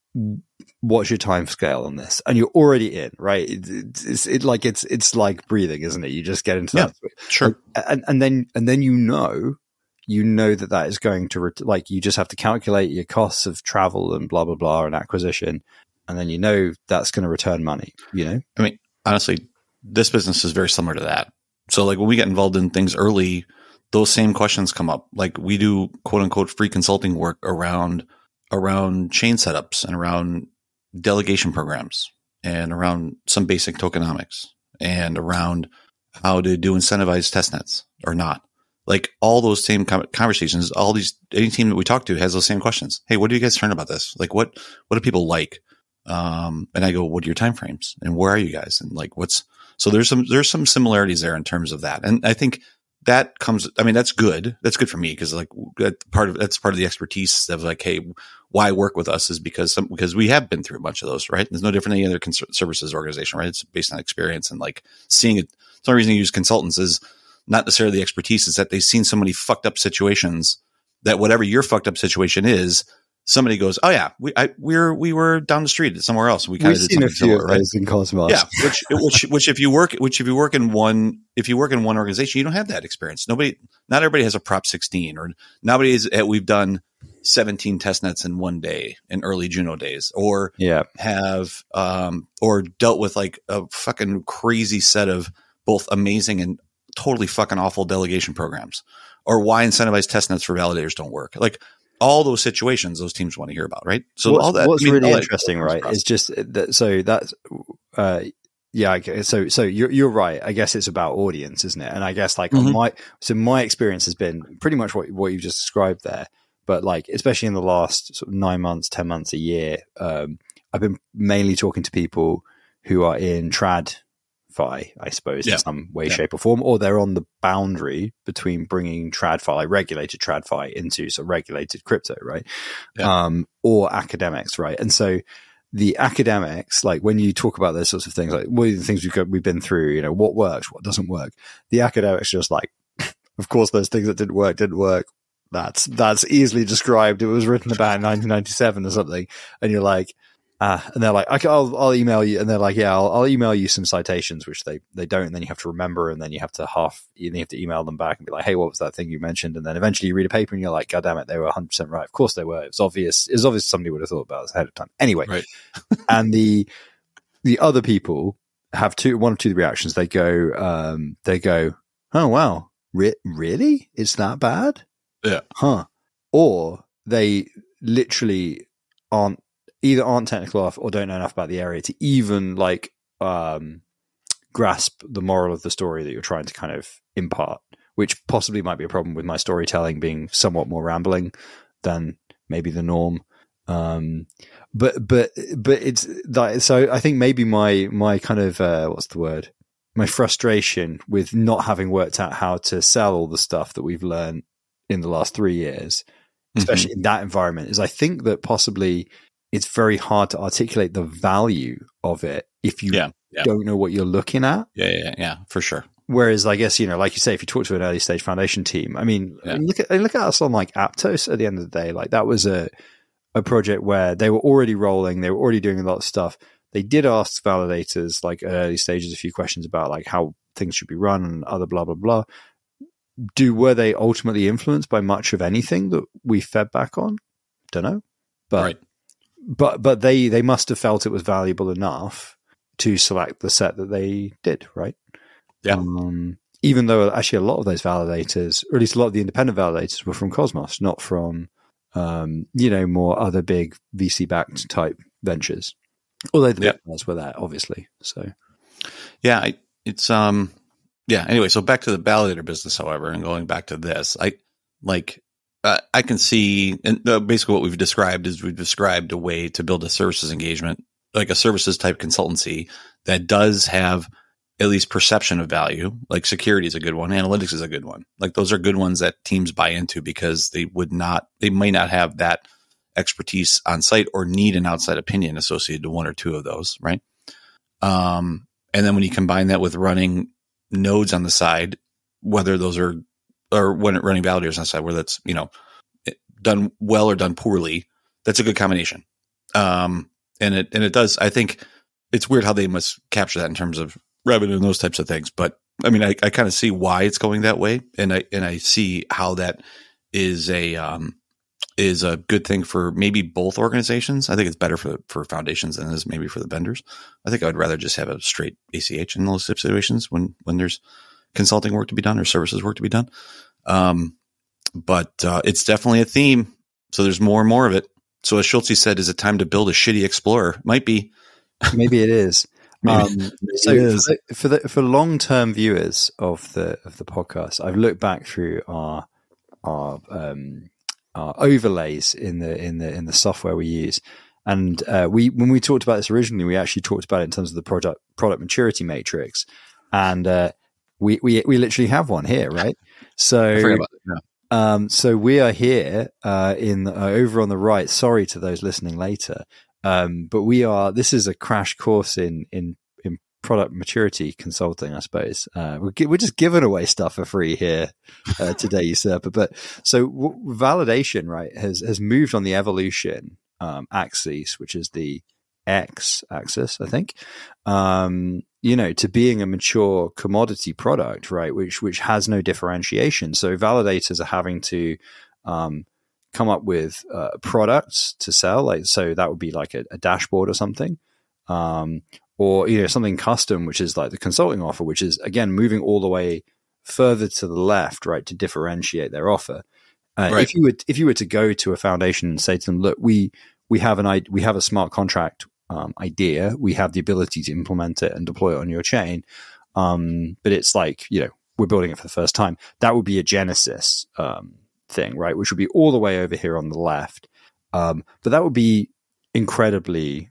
Speaker 2: What's your time scale on this? And you're already in, right? It, it's it like it's it's like breathing, isn't it? You just get into
Speaker 1: yeah,
Speaker 2: that,
Speaker 1: sure,
Speaker 2: and and then and then you know, you know that that is going to ret- like you just have to calculate your costs of travel and blah blah blah and acquisition. And then you know that's going to return money, you know?
Speaker 1: I mean, honestly, this business is very similar to that. So like when we get involved in things early, those same questions come up. Like we do quote unquote free consulting work around, around chain setups and around delegation programs and around some basic tokenomics and around how to do incentivized testnets or not. Like all those same conversations, all these, any team that we talk to has those same questions. Hey, what do you guys learn about this? Like what, what do people like? Um, and I go, what are your timeframes and where are you guys? And like, what's, so there's some, there's some similarities there in terms of that. And I think that comes, I mean, that's good. That's good for me. Cause like that part of, that's part of the expertise of like, hey, why work with us is because some, because we have been through a bunch of those, right? There's no different than any other cons- services organization, right? It's based on experience and like seeing it. The only reason you use consultants is not necessarily the expertise, is that they've seen so many fucked up situations that whatever your fucked up situation is, somebody goes, oh yeah, we I, we're we were down the street somewhere else. We kind of did something similar, right?
Speaker 2: In Cosmos.
Speaker 1: Yeah, which which which if you work which if you work in one if you work in one organization, you don't have that experience. Nobody, not everybody has a Prop sixteen, or nobody is. We've done seventeen test nets in one day in early Juno days, or
Speaker 2: yeah,
Speaker 1: have um or dealt with like a fucking crazy set of both amazing and totally fucking awful delegation programs, or why incentivized test nets for validators don't work. Like all those situations, those teams want to hear about, right? So
Speaker 2: what's,
Speaker 1: all that.
Speaker 2: What's
Speaker 1: I mean,
Speaker 2: really
Speaker 1: that,
Speaker 2: interesting, right, is just that. So that's uh, yeah. Okay, so so you're you're right. I guess it's about audience, isn't it? And I guess like
Speaker 1: mm-hmm.
Speaker 2: on my so my experience has been pretty much what what you've just described there. But like especially in the last sort of nine months, ten months, a year, um, I've been mainly talking to people who are in trad. I suppose, yeah. in some way, yeah. shape, or form, or they're on the boundary between bringing TradFi, like regulated TradFi, into sort of regulated crypto, right? Yeah. Um, or academics, right? And so the academics, like when you talk about those sorts of things, like what are the things we've got, we've been through, you know, what works, what doesn't work. The academics just like, of course, those things that didn't work didn't work. That's that's easily described. It was written about in nineteen ninety-seven or something, and you're like. Uh, and they're like, okay, I'll, I'll email you. And they're like, yeah, I'll, I'll email you some citations, which they, they don't. And then you have to remember, and then you have to half, you have to email them back and be like, hey, what was that thing you mentioned? And then eventually you read a paper and you're like, God damn it, they were one hundred percent right. Of course they were. It was obvious. It was obvious somebody would have thought about this ahead of time. Anyway.
Speaker 1: Right.
Speaker 2: And the, the other people have two, one of two reactions. They go, um, they go, oh, wow, Re- really? It's that bad?
Speaker 1: Yeah.
Speaker 2: Huh. Or they literally aren't, either aren't technical enough or don't know enough about the area to even like um, grasp the moral of the story that you're trying to kind of impart, which possibly might be a problem with my storytelling being somewhat more rambling than maybe the norm. Um, but but but it's like, so I think maybe my my kind of uh, what's the word? My frustration with not having worked out how to sell all the stuff that we've learned in the last three years, especially mm-hmm. in that environment, is I think that possibly it's very hard to articulate the value of it if you yeah, yeah. don't know what you're looking at.
Speaker 1: Yeah, yeah, yeah, for sure.
Speaker 2: Whereas I guess, you know, like you say, if you talk to an early stage foundation team, I mean, yeah. look at look at us on like Aptos at the end of the day. Like that was a a project where they were already rolling, they were already doing a lot of stuff. They did ask validators like at early stages a few questions about like how things should be run and other blah blah blah. Do were they ultimately influenced by much of anything that we fed back on? Don't know. But right. But but they, they must have felt it was valuable enough to select the set that they did, right?
Speaker 1: Yeah.
Speaker 2: Um, even though actually a lot of those validators, or at least a lot of the independent validators, were from Cosmos, not from um, you know, more other big V C-backed type ventures. Although the yeah. big ones were there, obviously. So
Speaker 1: yeah, I, it's um yeah. Anyway, so back to the validator business, however, and going back to this, I like. Uh, I can see, and uh, basically what we've described is we've described a way to build a services engagement, like a services type consultancy that does have at least perception of value. Like security is a good one. Analytics is a good one. Like those are good ones that teams buy into because they would not, they may not have that expertise on site or need an outside opinion associated to one or two of those. Right. Um, and then when you combine that with running nodes on the side, whether those are or when it running validators on the side, where that's, you know, done well or done poorly, that's a good combination. Um, and it, and it does, I think it's weird how they must capture that in terms of revenue and those types of things. But I mean, I, I kind of see why it's going that way. And I, and I see how that is a, um, is a good thing for maybe both organizations. I think it's better for, for foundations than it is maybe for the vendors. I think I would rather just have a straight A C H in those situations when, when there's consulting work to be done or services work to be done. Um, but uh, it's definitely a theme. So there's more and more of it. So as Schultze said, is it time to build a shitty Explorer? Might be.
Speaker 2: Maybe it is. um, so it is. for the, for long-term viewers of the of the podcast, I've looked back through our our, um, our overlays in the in the in the software we use, and uh, we when we talked about this originally, we actually talked about it in terms of the product product maturity matrix, and uh, We, we we literally have one here, right? So,
Speaker 1: I forgot about it, yeah.
Speaker 2: um, so we are here uh, in uh, over on the right. Sorry to those listening later, um, but we are. This is a crash course in in in product maturity consulting, I suppose. Uh, we're we're just giving away stuff for free here uh, today, Usurper. But so w- validation, right, has has moved on the evolution um, axis, which is the X axis, I think. Um, you know, to being a mature commodity product, right, which which has no differentiation. So validators are having to um, come up with uh, products to sell, like so that would be like a, a dashboard or something, um, or you know something custom, which is like the consulting offer, which is again moving all the way further to the left, right, to differentiate their offer. Uh,
Speaker 1: right.
Speaker 2: If you were if you were to go to a foundation and say to them, look, we we have an we have a smart contract um, idea, we have the ability to implement it and deploy it on your chain, um, but it's like, you know, we're building it for the first time. That would be a Genesis um, thing, right, which would be all the way over here on the left. Um, but that would be incredibly.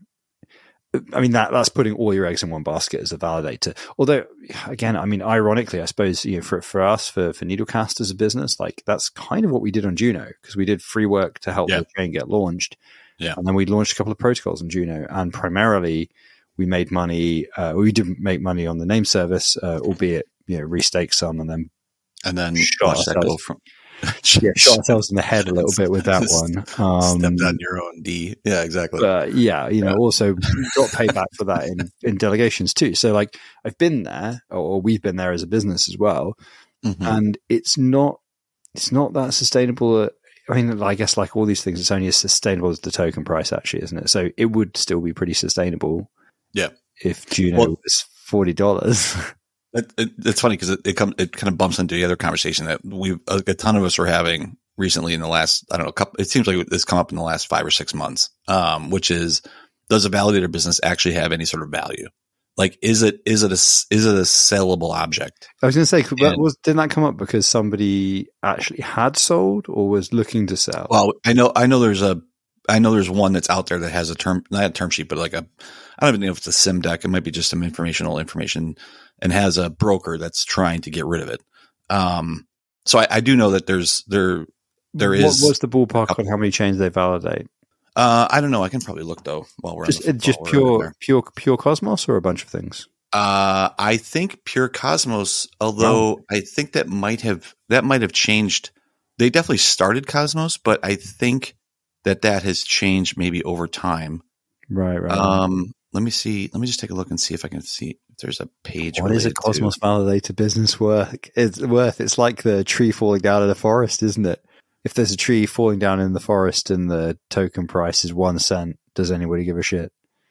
Speaker 2: I mean, that that's putting all your eggs in one basket as a validator. Although, again, I mean, ironically, I suppose, you know, for for us, for, for Needlecast as a business, like that's kind of what we did on Juno, because we did free work to help
Speaker 1: yeah.
Speaker 2: the chain get launched.
Speaker 1: Yeah.
Speaker 2: And then we launched a couple of protocols on Juno, and primarily we made money. Uh, we didn't make money on the name service, uh, albeit, you know, restake some and then
Speaker 1: and then
Speaker 2: shot
Speaker 1: watch that go from.
Speaker 2: yeah, shot ourselves in the head a little bit with that one. Um,
Speaker 1: Stepped on your own D. Yeah, exactly.
Speaker 2: But yeah, you know,
Speaker 1: yeah.
Speaker 2: also got payback for that in, in delegations too. So like I've been there, or we've been there as a business as well. Mm-hmm. And it's not, it's not that sustainable. I mean, I guess like all these things, it's only as sustainable as the token price actually, isn't it? So it would still be pretty sustainable.
Speaker 1: Yeah.
Speaker 2: If Juno well, was forty dollars.
Speaker 1: It, it, it's funny because it it, come, it kind of bumps into the other conversation that we a, a ton of us were having recently in the last, I don't know, couple, it seems like it's come up in the last five or six months, um, which is, does a validator business actually have any sort of value? Like, is it is it a is it a sellable object?
Speaker 2: I was going to say, and, was didn't that come up because somebody actually had sold or was looking to sell?
Speaker 1: Well, I know I know there's a I know there's one that's out there that has a term, not a term sheet, but like a, I don't even know if it's a sim deck. It might be just some informational information, and has a broker that's trying to get rid of it. Um, so I, I do know that there's there there
Speaker 2: what,
Speaker 1: is.
Speaker 2: What's the ballpark on how many chains they validate?
Speaker 1: Uh, I don't know. I can probably look though while we're
Speaker 2: just
Speaker 1: on the,
Speaker 2: just pure pure pure Cosmos or a bunch of things.
Speaker 1: Uh, I think pure Cosmos, although oh. I think that might have that might have changed. They definitely started Cosmos, but I think that that has changed maybe over time.
Speaker 2: Right, right.
Speaker 1: Um, let me see. Let me just take a look and see if I can see if there's a page.
Speaker 2: What is a Cosmos
Speaker 1: to...
Speaker 2: validator business worth? It's worth. It's like the tree falling down in the forest, isn't it? If there's a tree falling down in the forest and the token price is one cent, does anybody give a shit?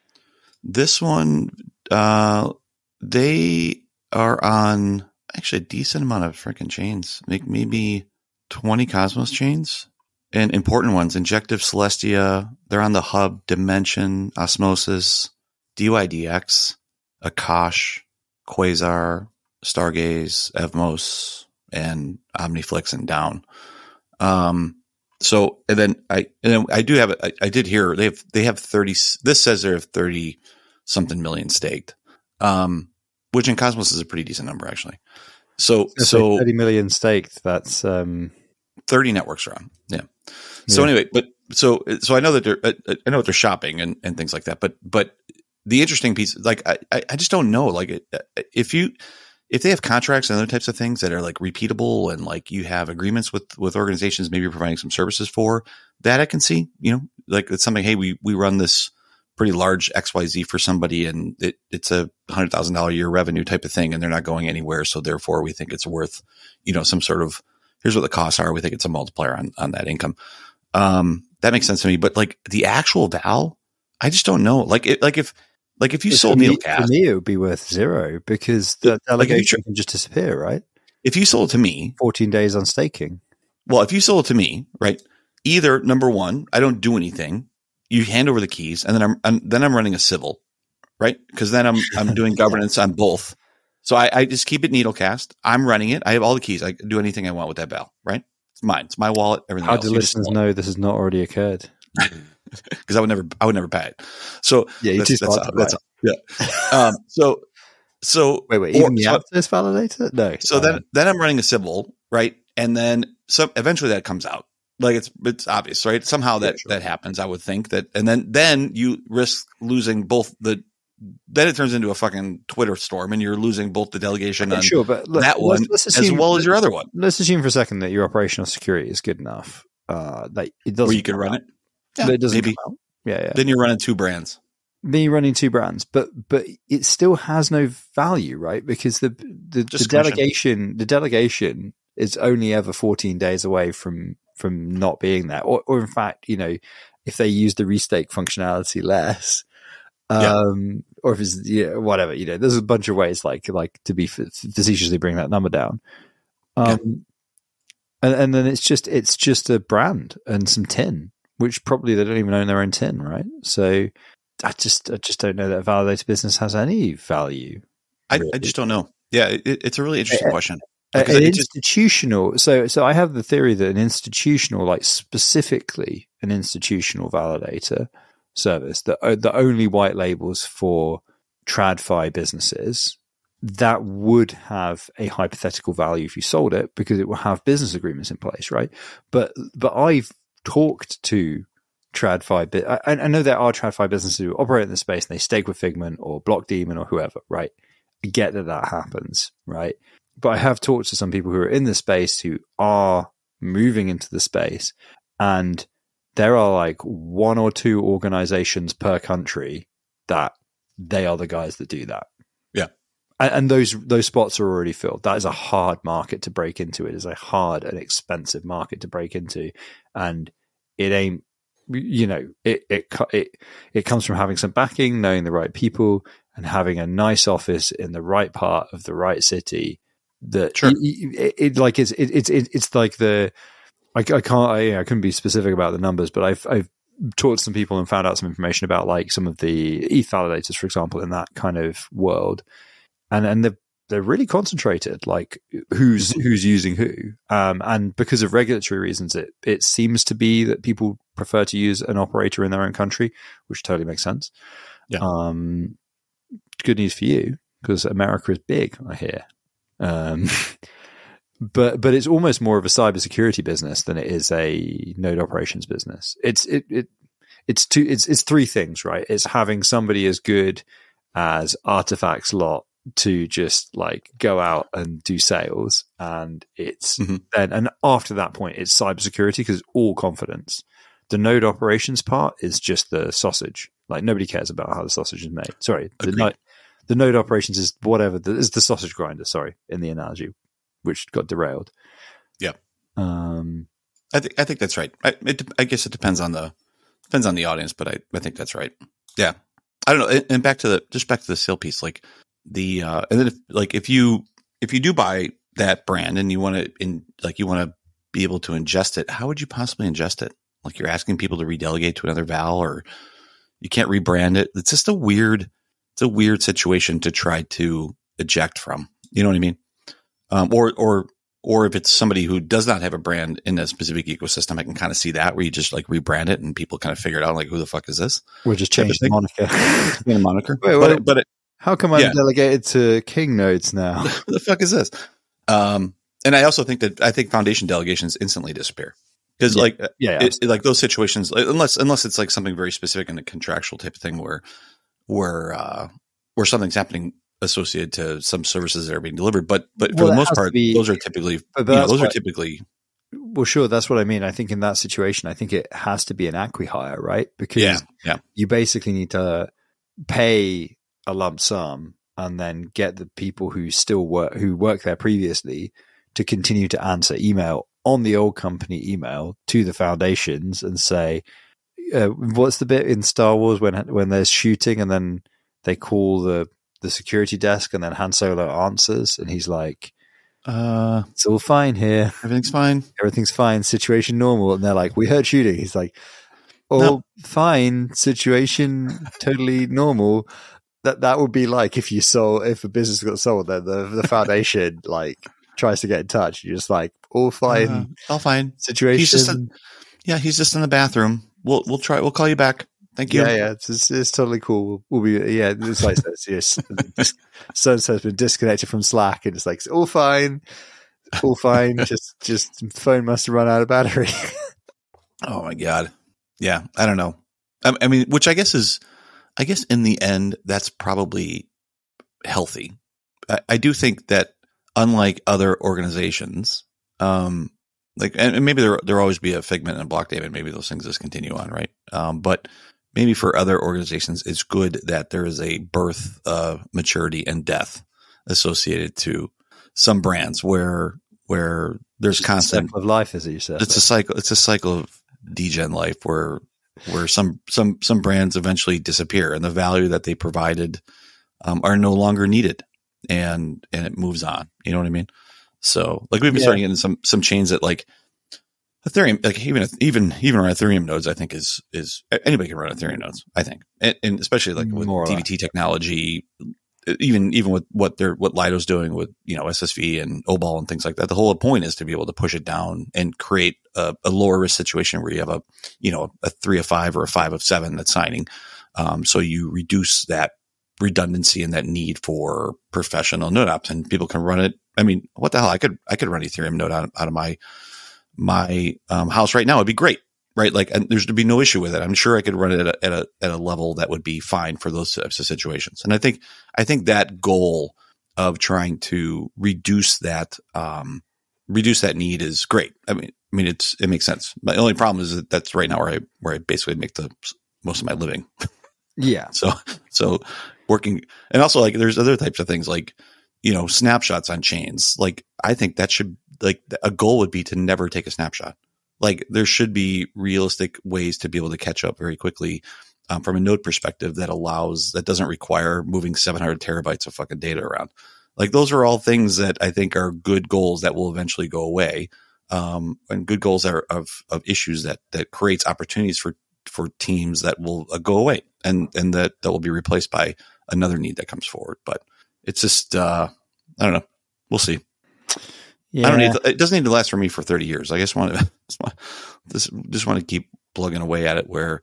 Speaker 1: This one, uh, they are on actually a decent amount of freaking chains, like maybe twenty Cosmos chains. And important ones, Injective, Celestia, they're on the Hub, Dimension, Osmosis, D Y D X, Akash, Quasar, Stargaze, Evmos, and OmniFlix and down. Um, so, and then I, and then I do have, I, I did hear they have, they have thirty, this says they have thirty something million staked. Um, which in Cosmos is a pretty decent number actually. So, so
Speaker 2: thirty million staked, that's, um,
Speaker 1: thirty networks around. Yeah. So yeah. anyway, but so, so I know that they're, I know that they're shopping and, and things like that, but, but the interesting piece, like, I, I just don't know, like if you, if they have contracts and other types of things that are like repeatable and like you have agreements with, with organizations, maybe you're providing some services for that, I can see, you know, like it's something, hey, we, we run this pretty large X Y Z for somebody and it, it's a hundred thousand dollar a year revenue type of thing and they're not going anywhere. So therefore we think it's worth, you know, some sort of, here's what the costs are. We think it's a multiplier on, on that income. Um, that makes sense to me, but like the actual Val, I just don't know. Like, it, like if, like if you
Speaker 2: if
Speaker 1: sold Needlecast,
Speaker 2: for me, it would be worth zero because the delegation like can just disappear, right?
Speaker 1: If you sold it to me,
Speaker 2: fourteen days on staking.
Speaker 1: Well, if you sold it to me, right? Either number one, I don't do anything. You hand over the keys, and then I'm, I'm then I'm running a civil, right? Because then I'm I'm doing governance on both. So I, I just keep it Needlecast. I'm running it. I have all the keys. I can do anything I want with that Val, right? It's mine. It's my wallet. Everything.
Speaker 2: How
Speaker 1: else.
Speaker 2: do listeners know this has not already occurred?
Speaker 1: Because I would never, I would never pay it. So
Speaker 2: yeah, you
Speaker 1: that's,
Speaker 2: too
Speaker 1: that's,
Speaker 2: smart
Speaker 1: that's,
Speaker 2: to
Speaker 1: that's, yeah. Um, so so
Speaker 2: wait, wait, even or, the so, access validator? No.
Speaker 1: So um, then then I'm running a civil, right? And then so eventually that comes out. Like it's it's obvious, right? Somehow that, sure. that happens. I would think that, and then then you risk losing both the. Then it turns into a fucking Twitter storm, and you're losing both the delegation okay, on
Speaker 2: sure, but look,
Speaker 1: that one let's, let's assume, as well as your other one.
Speaker 2: Let's assume for a second that your operational security is good enough uh, that it doesn't.
Speaker 1: Where you can run
Speaker 2: out.
Speaker 1: it.
Speaker 2: Yeah, it doesn't maybe. Come out. Yeah, yeah.
Speaker 1: Then you're running two brands.
Speaker 2: Then you're running two brands, but but it still has no value, right? Because the the, the delegation the delegation is only ever fourteen days away from from not being there, or or in fact, you know, if they use the restake functionality less. Um, yeah. Or if it's, yeah, whatever, you know, there's a bunch of ways like, like to be facetiously bring that number down. Um, yeah. and, and then it's just it's just a brand and some tin, which probably they don't even own their own tin, right? So I just I just don't know that a validator business has any value.
Speaker 1: Really. I, I just don't know. Yeah, it, it's a really interesting
Speaker 2: uh,
Speaker 1: question.
Speaker 2: An institutional, just, so so I have the theory that an institutional, like specifically an institutional validator service that that only white labels for TradFi businesses, that would have a hypothetical value if you sold it because it will have business agreements in place, right? But but I've talked to TradFi, I, I know there are TradFi businesses who operate in the space and they stake with Figment or Blockdaemon or whoever, right? I get that that happens, right? But I have talked to some people who are in the space who are moving into the space, and there are like one or two organizations per country that they are the guys that do that.
Speaker 1: Yeah.
Speaker 2: And, and those those spots are already filled. That is a hard market to break into. It is a hard and expensive market to break into. And it ain't, you know, it it it, it comes from having some backing, knowing the right people, and having a nice office in the right part of the right city. That
Speaker 1: sure.
Speaker 2: it, it, it like it's it, it's it, it's like the I, I can't I, I couldn't be specific about the numbers, but I've I've talked to some people and found out some information about like some of the E T H validators, for example, in that kind of world, and and they're they're really concentrated, like who's who's using who, um, and because of regulatory reasons, it it seems to be that people prefer to use an operator in their own country, which totally makes sense.
Speaker 1: Yeah.
Speaker 2: Um, good news for you because America is big, I hear. Um, but but it's almost more of a cybersecurity business than it is a node operations business. It's it it it's two it's it's three things, right? It's having somebody as good as Artifacts Lot to just like go out and do sales, and it's mm-hmm. then and after that point, it's cybersecurity because it's all confidence. The node operations part is just the sausage. Like nobody cares about how the sausage is made. Sorry, the node. The node operations is whatever the, is the sausage grinder. Sorry, in the analogy, which got derailed.
Speaker 1: Yeah,
Speaker 2: um,
Speaker 1: I think I think that's right. I, it, I guess it depends on the depends on the audience, but I, I think that's right. Yeah, I don't know. And back to the just back to the sale piece, like the uh, and then if, like if you if you do buy that brand and you want to in like you want to be able to ingest it, how would you possibly ingest it? Like you're asking people to redelegate to another val, or you can't rebrand it. It's just a weird. It's a weird situation to try to eject from. You know what I mean? Um, or, or, or if it's somebody who does not have a brand in a specific ecosystem, I can kind of see that where you just like rebrand it and people kind of figure it out like, who the fuck is this?
Speaker 2: We'll just change the moniker.
Speaker 1: the moniker.
Speaker 2: Wait,
Speaker 1: but,
Speaker 2: wait,
Speaker 1: it, but it,
Speaker 2: how come I'm yeah. delegated to King nodes now?
Speaker 1: Who the fuck is this? Um, and I also think that I think foundation delegations instantly disappear. Because
Speaker 2: yeah.
Speaker 1: like,
Speaker 2: yeah, yeah.
Speaker 1: It, like those situations, unless, unless it's like something very specific in a contractual type of thing where, where uh, where something's happening associated to some services that are being delivered, but but for well, the most part, be, those are typically you know, those are typically.
Speaker 2: Well, sure, that's what I mean. I think in that situation, I think it has to be an acqui-hire, right? Because
Speaker 1: yeah, yeah.
Speaker 2: you basically need to pay a lump sum and then get the people who still work who worked there previously to continue to answer email on the old company email to the foundations and say. Uh, what's the bit in Star Wars when when there's shooting and then they call the, the security desk and then Han Solo answers and he's like, uh, "It's all fine here.
Speaker 1: Everything's fine.
Speaker 2: Everything's fine. Situation normal." And they're like, "We heard shooting." He's like, "All no. fine. Situation totally normal." That that would be like if you sold if a business got sold, then the the foundation like tries to get in touch. You're just like, "All fine.
Speaker 1: Uh, all fine.
Speaker 2: Situation."
Speaker 1: He's just a, yeah, he's just in the bathroom. We'll we'll try. We'll call you back. Thank you.
Speaker 2: Yeah, yeah, it's it's, it's totally cool. We'll, we'll be yeah. It's like yes, so and so has been disconnected from Slack, and it's like all fine, all fine. just just phone must have run out of battery.
Speaker 1: Oh my god. Yeah, I don't know. I, I mean, which I guess is, I guess in the end, that's probably healthy. I, I do think that unlike other organizations, um. Like, and maybe there there'll always be a Figment and a Blockdaemon. Maybe those things just continue on, right? Um, but maybe for other organizations, it's good that there is a birth, uh, maturity, and death associated to some brands where where there's
Speaker 2: it's
Speaker 1: constant
Speaker 2: a cycle of life, as you said.
Speaker 1: It's a cycle. It's a cycle of degen life where where some some some brands eventually disappear and the value that they provided um, are no longer needed, and and it moves on. You know what I mean? So like we've been
Speaker 2: Yeah.
Speaker 1: starting getting some some chains that like Ethereum, like even even even our Ethereum nodes, I think is is anybody can run Ethereum nodes. I think, and, and especially like with
Speaker 2: More or
Speaker 1: D V T technology, even even with what they're what Lido's doing with you know S S V and O B O L and things like that. The whole point is to be able to push it down and create a, a lower risk situation where you have a you know a three of five or a five of seven that's signing. Um, so you reduce that redundancy and that need for professional node ops, and people can run it. I mean, what the hell? I could I could run Ethereum node out, out of my my um, house right now. It'd be great, right? Like, and there's to be no issue with it. I'm sure I could run it at a, at a at a level that would be fine for those types of situations. And I think I think that goal of trying to reduce that um, reduce that need is great. I mean, I mean, it's it makes sense. My only problem is that that's right now where I where I basically make the most of my living.
Speaker 2: Yeah.
Speaker 1: So so working, and also like there's other types of things like you know snapshots on chains. Like I think that should like a goal would be to never take a snapshot. Like there should be realistic ways to be able to catch up very quickly um, from a node perspective that allows that doesn't require moving seven hundred terabytes of fucking data around. Like those are all things that I think are good goals that will eventually go away, um, and good goals are of of issues that that creates opportunities for for teams that will uh, go away and and that that will be replaced by another need that comes forward. But it's just uh, I don't know. We'll see.
Speaker 2: Yeah.
Speaker 1: I don't need to, it doesn't need to last for me for thirty years. I just want to just, just want to keep plugging away at it where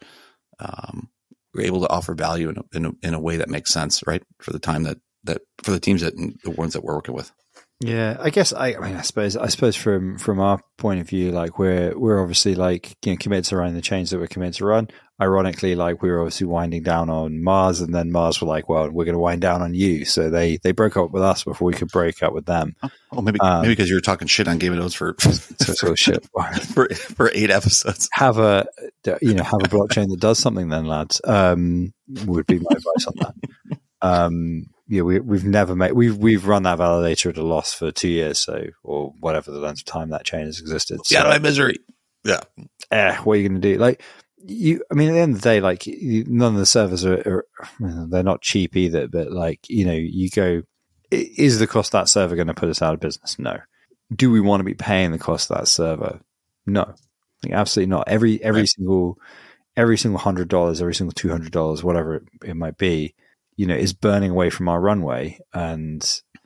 Speaker 1: um, we're able to offer value in a, in, a, in a way that makes sense, right? For the time that, that for the teams that the ones that we're working with.
Speaker 2: Yeah, I guess I, I mean, I suppose, I suppose from, from our point of view, like we're, we're obviously like, you know, committed to running the chains that we're committed to run. Ironically, like we were obviously winding down on Mars, and then Mars were like, well, we're going to wind down on you. So they, they broke up with us before we could break up with them.
Speaker 1: Oh, maybe,
Speaker 2: um,
Speaker 1: maybe because you were talking shit on Game of Nodes for,
Speaker 2: so shit.
Speaker 1: for, for eight episodes.
Speaker 2: Have a, you know, have a blockchain that does something then, lads, um, would be my advice on that. Um, Yeah, we, we've never made we've we've run that validator at a loss for two years, so or whatever the length of time that chain has existed. So,
Speaker 1: Yeah, my misery. Yeah,
Speaker 2: eh, what are you going to do? Like you, I mean, at the end of the day, like you, none of the servers are, are they're not cheap either. But like you know, you go, is the cost of that server going to put us out of business? No. Do we want to be paying the cost of that server? No, like, absolutely not. Every every
Speaker 1: Right.
Speaker 2: single every single hundred dollars, every single two hundred dollars, whatever it, it might be, you know, is burning away from our runway. And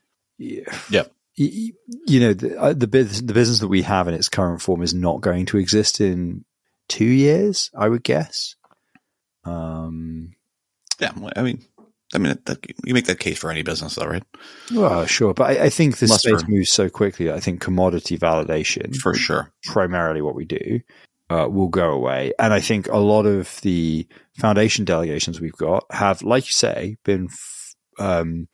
Speaker 1: yeah,
Speaker 2: you, you know, the, the business, the business that we have in its current form is not going to exist in two years, I would guess. Um,
Speaker 1: yeah. I mean, I mean, that, you make that case for any business, though, right?
Speaker 2: well, sure, but I, I think this
Speaker 1: Unless
Speaker 2: space
Speaker 1: for-
Speaker 2: moves so quickly. I think commodity validation,
Speaker 1: For sure.
Speaker 2: primarily what we do, uh, will go away. And I think a lot of the foundation delegations we've got have, like you say, been f- um,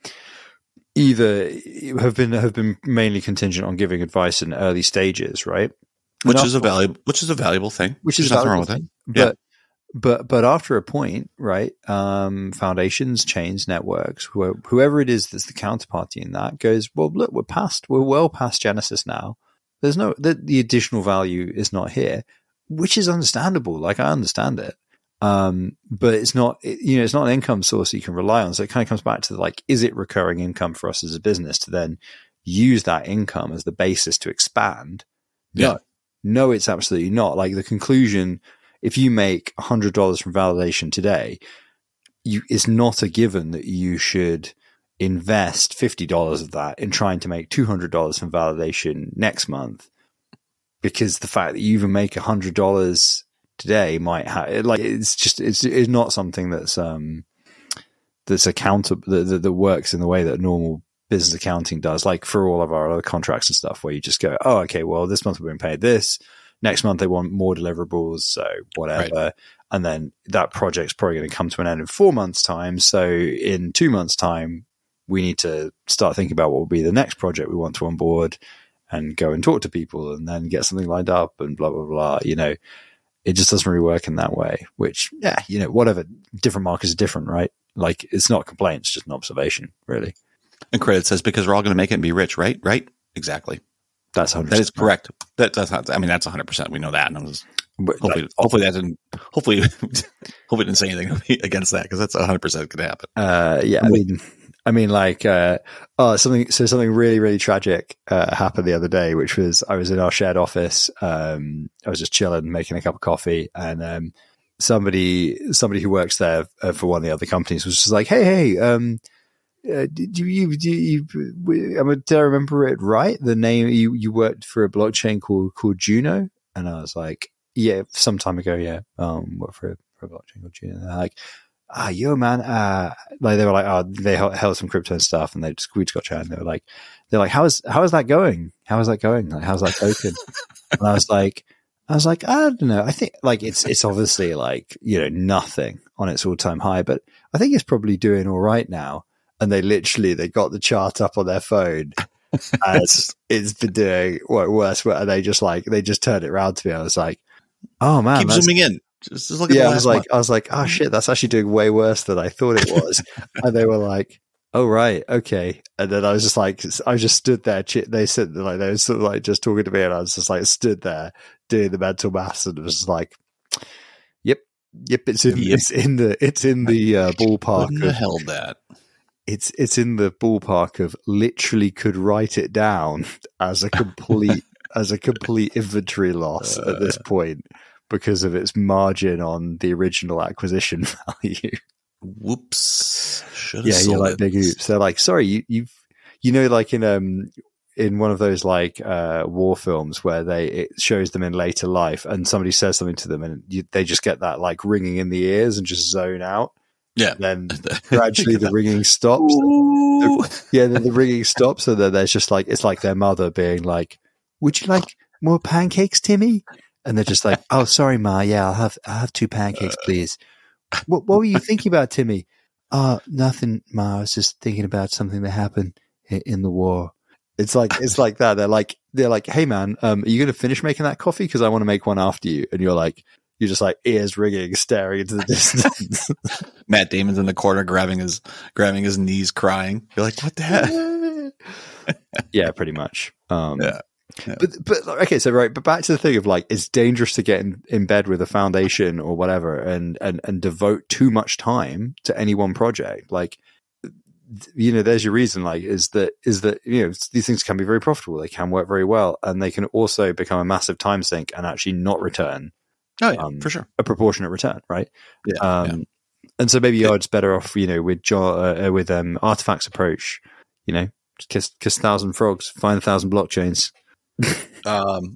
Speaker 2: either have been have been mainly contingent on giving advice in early stages, right?
Speaker 1: Which
Speaker 2: And
Speaker 1: is a
Speaker 2: after-
Speaker 1: valuable, which is a valuable thing.
Speaker 2: which is
Speaker 1: There's nothing
Speaker 2: a
Speaker 1: wrong with
Speaker 2: valuable
Speaker 1: that.
Speaker 2: thing.
Speaker 1: Yeah.
Speaker 2: But but but after a point, right? Um, foundations, chains, networks, wh- whoever it is that's the counterparty in that goes, well, look, we're past, we're well past Genesis now. There's no the, the additional value is not here, which is understandable. Like I understand it, um, but it's not. It, you know, it's not an income source you can rely on. So it kind of comes back to like, is it recurring income for us as a business to then use that income as the basis to expand?
Speaker 1: Yeah.
Speaker 2: No, no, it's absolutely not. Like the conclusion. If you make one hundred dollars from validation today, you, it's not a given that you should invest fifty dollars of that in trying to make two hundred dollars from validation next month, because the fact that you even make one hundred dollars today might have, like, it's just, it's, it's not something that's, um, that's accountable, that, that, that works in the way that normal business accounting does, like for all of our other contracts and stuff, where you just go, oh, okay, well, this month we've been paid this. Next month they want more deliverables, so whatever. Right. And then that project's probably going to come to an end in four months' time. So in two months' time, we need to start thinking about what will be the next project we want to onboard and go and talk to people and then get something lined up and blah, blah, blah. You know, it just doesn't really work in that way, which, yeah, you know, whatever. Different markets are different, right? Like, it's not a complaint, it's just an observation, really.
Speaker 1: And credit says, because we're all going to make it and be rich, right? Right? Exactly.
Speaker 2: That's one hundred percent.
Speaker 1: That is correct. That, that's not, I mean, that's one hundred percent. We know that. And I was,
Speaker 2: But,
Speaker 1: hopefully,
Speaker 2: like,
Speaker 1: hopefully that didn't, hopefully, hopefully didn't say anything against that, because that's one hundred percent going to happen.
Speaker 2: Uh, yeah, I mean, I mean, like, uh, oh, something, so something really, really tragic, uh, happened the other day, which was, I was in our shared office. Um, I was just chilling, making a cup of coffee, and, um, somebody, somebody who works there uh, for one of the other companies was just like, hey, hey, um, uh, did you, you, you, you I mean, did I remember it right? The name, you, you worked for a blockchain called, called Juno? And I was like, yeah, some time ago, yeah, um, worked for a, for a blockchain called Juno. And they're like, ah, yo, man, uh, like they were like, oh, they held, held some crypto and stuff, and they just, we just got chatting. They were like, they're like, how is, how is that going? How is that going? Like, how's that token? And I was like, I was like, I don't know. I think like it's, it's obviously like, you know, nothing on its all time high, but I think it's probably doing all right now. And they literally, they got the chart up on their phone as it's been doing what worse. And they just like, they just turned it around to me. I was like, oh man,
Speaker 1: keep zooming in. Just, just look at
Speaker 2: yeah,
Speaker 1: the
Speaker 2: I was
Speaker 1: last
Speaker 2: like,
Speaker 1: one.
Speaker 2: I was like, oh shit, that's actually doing way worse than I thought it was. And they were like, oh right, okay. And then I was just like, I just stood there. They said like they were sort of like just talking to me, and I was just like stood there doing the mental maths, and it was just like, yep, yep, it's in,
Speaker 1: Yep.
Speaker 2: it's in the, it's in the uh, ballpark.
Speaker 1: Wouldn't
Speaker 2: Of,
Speaker 1: have held that.
Speaker 2: it's it's in the ballpark of literally could write it down as a complete as a complete inventory loss uh, at this point, because of its margin on the original acquisition value.
Speaker 1: Whoops. Should have
Speaker 2: Yeah,
Speaker 1: sold
Speaker 2: you're like
Speaker 1: it.
Speaker 2: big oops. They're like, sorry, you, you've, you know, like in um in one of those like uh war films where they it shows them in later life, and somebody says something to them, and you, they just get that like ringing in the ears and just zone out.
Speaker 1: Yeah.
Speaker 2: Then gradually the ringing stops. The, yeah, then the ringing stops, and then there's just like it's like their mother being like, "Would you like more pancakes, Timmy?" And they're just like, "Oh, sorry, Ma. Yeah, I'll have I'll have two pancakes, please." What What were you thinking about, Timmy? Uh, nothing, Ma. I was just thinking about something that happened in, in the war. It's like it's like that. They're like they're like, "Hey, man, um, are you going to finish making that coffee? Because I want to make one after you." And you're like, you're just like ears ringing, staring into the distance.
Speaker 1: Matt Damon's in the corner grabbing his grabbing his knees, crying. You're like, what the heck?
Speaker 2: Yeah, pretty much. Um,
Speaker 1: Yeah. Yeah.
Speaker 2: But but okay, so right, but back to the thing of like, it's dangerous to get in, in bed with a foundation or whatever, and and and devote too much time to any one project. Like, you know, there's your reason. Like, is that is that you know these things can be very profitable, they can work very well, and they can also become a massive time sink and actually not return.
Speaker 1: Oh yeah,
Speaker 2: um,
Speaker 1: for sure.
Speaker 2: A proportionate return, right?
Speaker 1: Yeah.
Speaker 2: Um,
Speaker 1: yeah.
Speaker 2: And so maybe you're just better off, you know, with jo- uh, with um, Artifact's approach. You know, just kiss kiss a thousand frogs, find a thousand blockchains.
Speaker 1: um,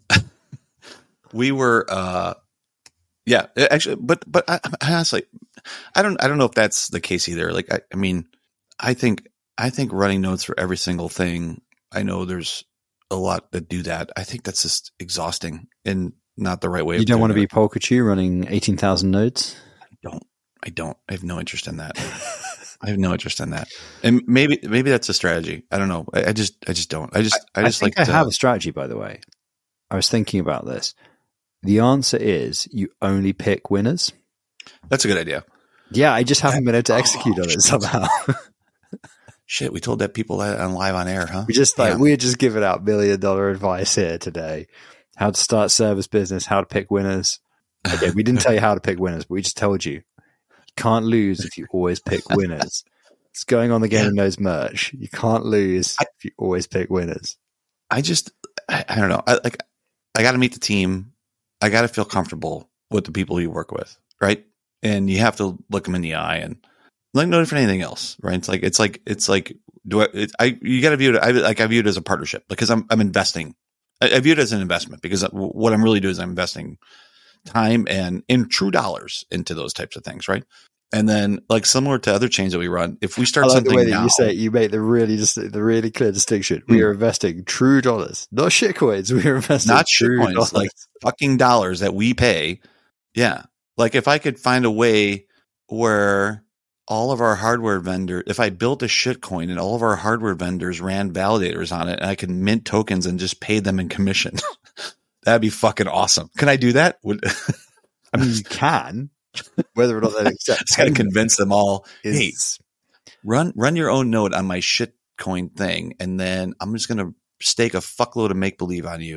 Speaker 1: we were, uh, yeah, actually, but, but I, I honestly, I don't, I don't know if that's the case either. Like, I, I mean, I think, I think running nodes for every single thing, I know there's a lot that do that. I think that's just exhausting and not the right way.
Speaker 2: You
Speaker 1: of
Speaker 2: don't want to
Speaker 1: doing
Speaker 2: be
Speaker 1: it.
Speaker 2: Polkachoo running eighteen thousand nodes?
Speaker 1: I don't, I don't, I have no interest in that. I have no interest in that. And maybe, maybe that's a strategy. I don't know. I, I just, I just don't, I just, I, I just
Speaker 2: I think
Speaker 1: like
Speaker 2: I
Speaker 1: to,
Speaker 2: have a strategy, by the way. I was thinking about this. The answer is you only pick winners.
Speaker 1: that's a good idea.
Speaker 2: Yeah, I just haven't been able to execute
Speaker 1: Oh,
Speaker 2: on it
Speaker 1: shit.
Speaker 2: somehow.
Speaker 1: Shit, we told that people that on live on air, huh?
Speaker 2: we just like
Speaker 1: Yeah.
Speaker 2: we're just giving out million dollar advice here today. How to start service business, how to pick winners. Okay, we didn't tell you how to pick winners, but we just told you you can't lose if you always pick winners. It's going on the Game of Nodes merch. You can't lose if you always pick winners.
Speaker 1: I just, I, I don't know. I like, I got to meet the team. I got to feel comfortable with the people you work with, right? And you have to look them in the eye, and like no different than anything else, right? It's like, it's like, it's like, do I? It, I you got to view it. I like I view it as a partnership because I'm I'm investing. I, I view it as an investment because what I'm really doing is I'm investing time and in true dollars into those types of things, right? And then, like similar to other chains that we run, if we start
Speaker 2: I like
Speaker 1: something
Speaker 2: the way that
Speaker 1: now,
Speaker 2: you say it, you make the really just the really clear distinction. We
Speaker 1: Hmm.
Speaker 2: are investing true dollars, not shitcoins. We are investing
Speaker 1: not
Speaker 2: true
Speaker 1: shitcoins,
Speaker 2: dollars.
Speaker 1: like fucking dollars that we pay. Yeah. Like if I could find a way where all of our hardware vendor, if I built a shitcoin and all of our hardware vendors ran validators on it and I could mint tokens and just pay them in commission, that'd be fucking awesome. Can I do that? Would
Speaker 2: I mean, you can, whether or not they accept.
Speaker 1: just gotta convince them all, hey,
Speaker 2: is
Speaker 1: run, run your own node on my shitcoin thing. And then I'm just going to stake a fuckload of make believe on you.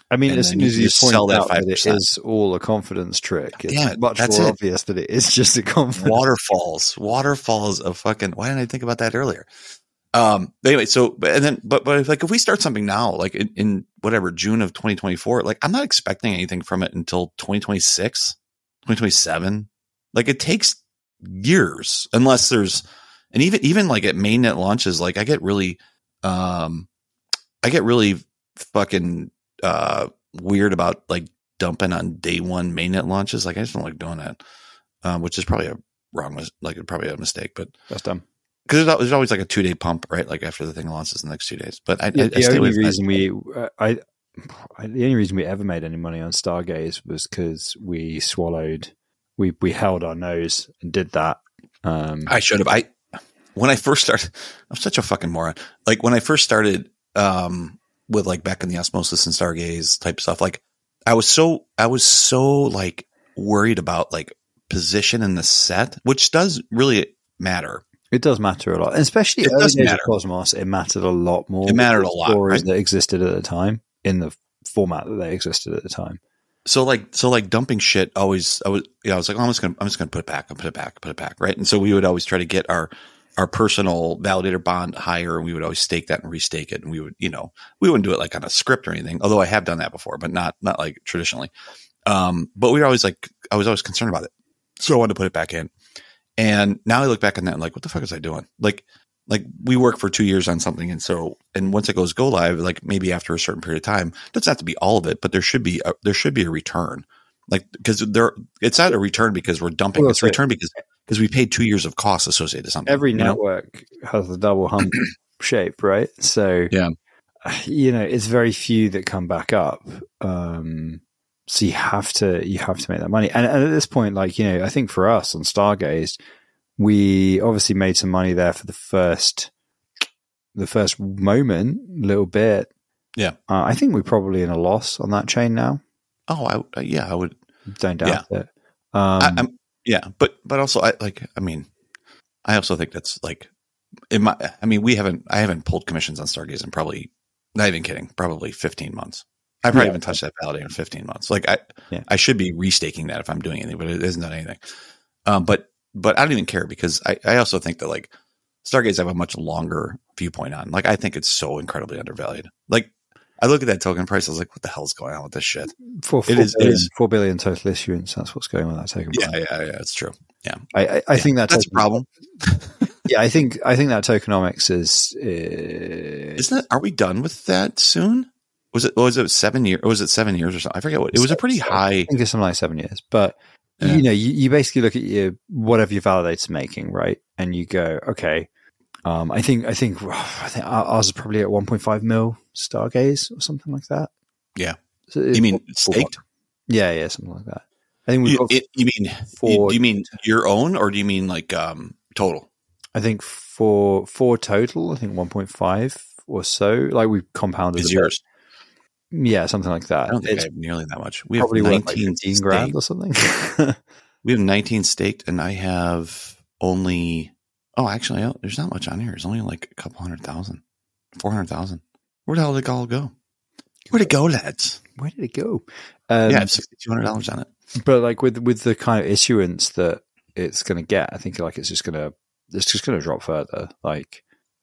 Speaker 2: I mean,
Speaker 1: and
Speaker 2: as soon as you point out that, that it is all a confidence trick, it's
Speaker 1: yeah,
Speaker 2: much more it. obvious that it is just a confidence.
Speaker 1: Waterfalls, waterfalls of fucking. Why didn't I think about that earlier? Um. Anyway, so and then, but but if, like if we start something now, like in, in whatever June of twenty twenty-four, like I'm not expecting anything from it until twenty twenty-six, twenty twenty-seven. Like it takes years, unless there's, and even even like at mainnet launches, like I get really, um, I get really fucking uh weird about like dumping on day one mainnet launches. Like I just don't like doing that, um, which is probably a wrong, like probably a mistake, but
Speaker 2: that's dumb.
Speaker 1: Because there's always like a two day pump, right? Like after the thing launches the next two days. But I,
Speaker 2: yeah,
Speaker 1: I,
Speaker 2: the
Speaker 1: I stay
Speaker 2: only
Speaker 1: with
Speaker 2: reason
Speaker 1: that.
Speaker 2: we, uh, I, I, the only reason we ever made any money on Stargaze was because we swallowed, we we held our nose and did that. Um,
Speaker 1: I should have. I when I first started, I'm such a fucking moron. Like when I first started um, with like back in the Osmosis and Stargaze type stuff, like I was so I was so like worried about like position in the set, which does really matter.
Speaker 2: It does matter a lot, and especially
Speaker 1: it
Speaker 2: early
Speaker 1: does
Speaker 2: days
Speaker 1: matter.
Speaker 2: of Cosmos. It mattered a lot more.
Speaker 1: It mattered a lot.
Speaker 2: Stories
Speaker 1: right?
Speaker 2: that existed at the time in the format that they existed at the time.
Speaker 1: So like, so like dumping shit always, I was, yeah, I was like, oh, I'm just going to, I'm just going to put it back and put it back, put it back. Right. And so we would always try to get our, our personal validator bond higher, and we would always stake that and restake it. And we would, you know, we wouldn't do it like on a script or anything, although I have done that before, but not, not like traditionally. Um, but we were always like, I was always concerned about it. So I wanted to put it back in. And now I look back on that and like, what the fuck was I doing? Like, like we work for two years on something. And so, and once it goes go live, like maybe after a certain period of time, it doesn't have to be all of it, but there should be, a, there should be a return. Like, because there, it's not a return because we're dumping. Well, it's a return because, because we paid two years of costs associated to something.
Speaker 2: Every network know? has a double hump shape, right? So,
Speaker 1: yeah,
Speaker 2: you know, it's very few that come back up. Um, So you have to you have to make that money, and, and at this point, like you know, I think for us on Stargaze, we obviously made some money there for the first the first moment, a little bit.
Speaker 1: Yeah,
Speaker 2: uh, I think we're probably in a loss on that chain now.
Speaker 1: Oh, I yeah, I would
Speaker 2: don't doubt
Speaker 1: yeah.
Speaker 2: it. Um,
Speaker 1: I, I'm yeah, but but also I like I mean, I also think that's like in my I mean we haven't I haven't pulled commissions on Stargaze in probably not even kidding probably fifteen months. I probably yeah. haven't touched that validator in fifteen months. Like I, yeah. I should be restaking that if I'm doing anything, but it isn't done anything. Um, but, but I don't even care because I, I also think that like Stargaze I have a much longer viewpoint on. Like I think it's so incredibly undervalued. Like I look at that token price, I was like, what the hell's going on with this shit?
Speaker 2: Four, four,
Speaker 1: it is,
Speaker 2: billion,
Speaker 1: it is
Speaker 2: four billion total issuance. That's what's going on with that token
Speaker 1: yeah,
Speaker 2: price.
Speaker 1: Yeah, yeah, yeah, it's true. Yeah.
Speaker 2: I, I, I
Speaker 1: yeah.
Speaker 2: think that
Speaker 1: that's
Speaker 2: token,
Speaker 1: a problem.
Speaker 2: yeah, I think, I think that tokenomics is, uh,
Speaker 1: isn't it, are we done with that soon? Was it, was it seven years or was it seven years or something? I forget what, it was a pretty high.
Speaker 2: I think it's something like seven years, but yeah. you know, you, you basically look at your, whatever your validator's making, right? And you go, okay, um, I think, I think, I think ours is probably at one point five mil Stargaze or something like that.
Speaker 1: Yeah.
Speaker 2: So
Speaker 1: you mean staked?
Speaker 2: Yeah. Yeah. Something like that. I think we've got
Speaker 1: you, it, you mean, four, do you mean your own or do you mean like, um, total?
Speaker 2: I think for, for total, I think one point five or so, like we've compounded.
Speaker 1: Is yours?
Speaker 2: Yeah, something like that.
Speaker 1: I don't think
Speaker 2: it's
Speaker 1: I have nearly that much. We
Speaker 2: probably
Speaker 1: have
Speaker 2: nineteen like fifteen grand or something.
Speaker 1: We have nineteen staked, and I have only. Oh, actually, there's not much on here. There's only like a couple hundred thousand, four hundred thousand. Where the hell did it all go? Where'd it go, lads?
Speaker 2: Where did it go? Um,
Speaker 1: yeah, I have sixty-two hundred dollars on it.
Speaker 2: But like with with the kind of issuance that it's going to get, I think like it's just going to it's just going to drop further. Like,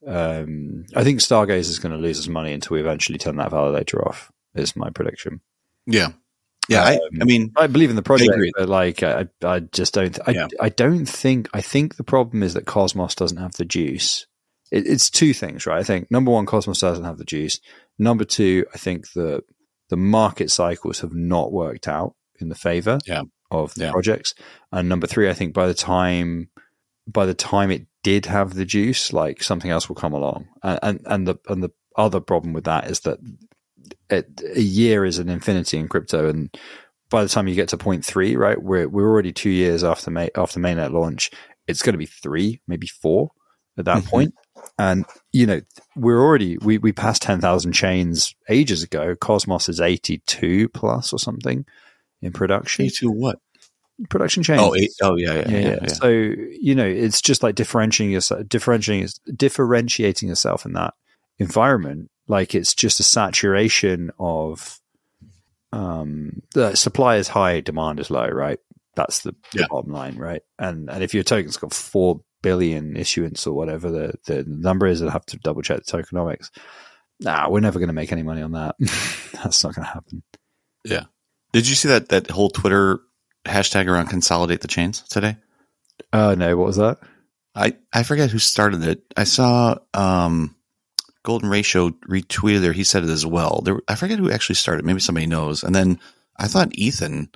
Speaker 2: um, I think Stargaze is going to lose its money until we eventually turn that validator off. Is my prediction.
Speaker 1: Yeah, yeah. Um, I, I mean,
Speaker 2: I believe in the project, but like, I, I just don't. I,
Speaker 1: yeah.
Speaker 2: I don't think. I think the problem is that Cosmos doesn't have the juice. It, it's two things, right? I think number one, Cosmos doesn't have the juice. Number two, I think the the market cycles have not worked out in the favor
Speaker 1: yeah.
Speaker 2: of the
Speaker 1: yeah.
Speaker 2: projects. And number three, I think by the time by the time it did have the juice, like something else will come along. And and, and the and the other problem with that is that it, a year is an infinity in crypto, and by the time you get to point three, right, we're we're already two years after May, after mainnet launch. It's going to be three, maybe four at that mm-hmm. point. And you know, we're already we we passed ten thousand chains ages ago. Cosmos is eighty-two plus or something in production.
Speaker 1: eighty-two what?
Speaker 2: Production chains.
Speaker 1: Oh, eight, oh yeah yeah, yeah, yeah, yeah.
Speaker 2: So you know, it's just like differentiating yourself, differentiating differentiating yourself in that environment. Like it's just a saturation of um, the supply is high, demand is low, right? That's the, the
Speaker 1: Yeah.
Speaker 2: bottom line, right? And and if your token's got four billion issuance or whatever the, the number is, I'll have to double check the tokenomics. Nah, we're never going to make any money on that. That's not going to happen.
Speaker 1: Yeah. Did you see that that whole Twitter hashtag around consolidate the chains today?
Speaker 2: Oh, uh, no. What was that?
Speaker 1: I, I forget who started it. I saw um, Golden Ratio retweeted it. He said it as well. There, I forget who actually started. Maybe somebody knows. And then I thought Ethan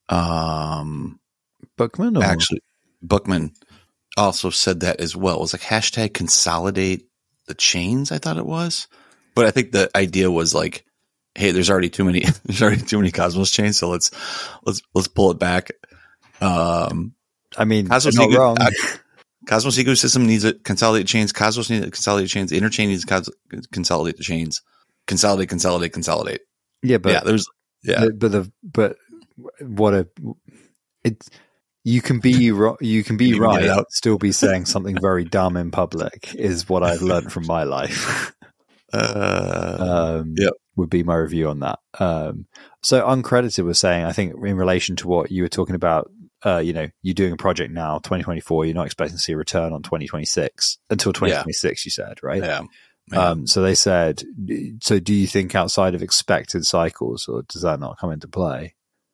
Speaker 1: um,
Speaker 2: Bookman or?
Speaker 1: actually Bookman also said that as well. It was like hashtag consolidate the chains. I thought it was, but I think the idea was like, hey, there's already too many. There's already too many Cosmos chains, so let's let's let's pull it back. Um,
Speaker 2: I mean,
Speaker 1: Cosmos
Speaker 2: not
Speaker 1: Eco-
Speaker 2: wrong.
Speaker 1: uh, Cosmos ecosystem needs to consolidate chains. Cosmos needs to consolidate chains. Interchain needs to cos- consolidate the chains. Consolidate, consolidate, consolidate.
Speaker 2: Yeah, but
Speaker 1: yeah, there's yeah,
Speaker 2: but, but the but what a it's you can be ro- you can be
Speaker 1: You can
Speaker 2: right,
Speaker 1: get it out.
Speaker 2: still be saying something very dumb in public is what I've learned from my life.
Speaker 1: uh,
Speaker 2: um,
Speaker 1: Yep.
Speaker 2: would be my review on that. Um, so Uncredited was saying, I think in relation to what you were talking about, uh, you know, you're doing a project now, twenty twenty-four, you're not expecting to see a return on twenty twenty-six until twenty twenty-six, you said, right?
Speaker 1: yeah. yeah.
Speaker 2: Um, so they said, so do you think outside of expected cycles, or does that not come into play?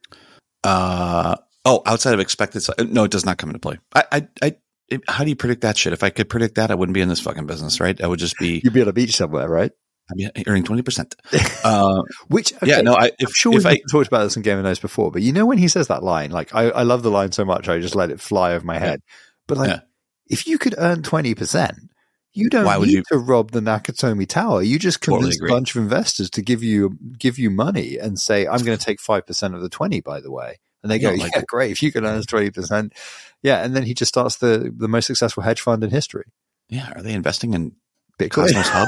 Speaker 1: Uh, oh, outside of expected, no, it does not come into play. I, I, I it, how do you predict that shit? If I could predict that, I wouldn't be in this fucking business, right? I would just be,
Speaker 2: You'd be on a beach somewhere, right?
Speaker 1: I'd be earning twenty percent. Uh,
Speaker 2: Which, okay,
Speaker 1: yeah, no, I, if,
Speaker 2: I'm sure
Speaker 1: if
Speaker 2: we've
Speaker 1: I,
Speaker 2: talked about this in Game of Notes before, but you know when he says that line, like I, I love the line so much, I just let it fly over my head. But like,
Speaker 1: Yeah.
Speaker 2: if you could earn twenty percent, you don't
Speaker 1: Why would
Speaker 2: need
Speaker 1: you-
Speaker 2: to rob the Nakatomi Tower. You just
Speaker 1: Totally
Speaker 2: convince
Speaker 1: agree.
Speaker 2: a bunch of investors to give you give you money and say, I'm going to take five percent of the twenty, by the way. And they go,
Speaker 1: Yeah, like-
Speaker 2: yeah, great. If you can earn us twenty percent. Yeah. And then he just starts the, the most successful hedge fund in history.
Speaker 1: yeah, are they investing in
Speaker 2: Bitcoin.
Speaker 1: Cosmos Hub?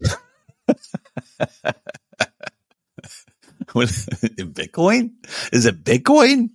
Speaker 1: What, Bitcoin? Is it Bitcoin?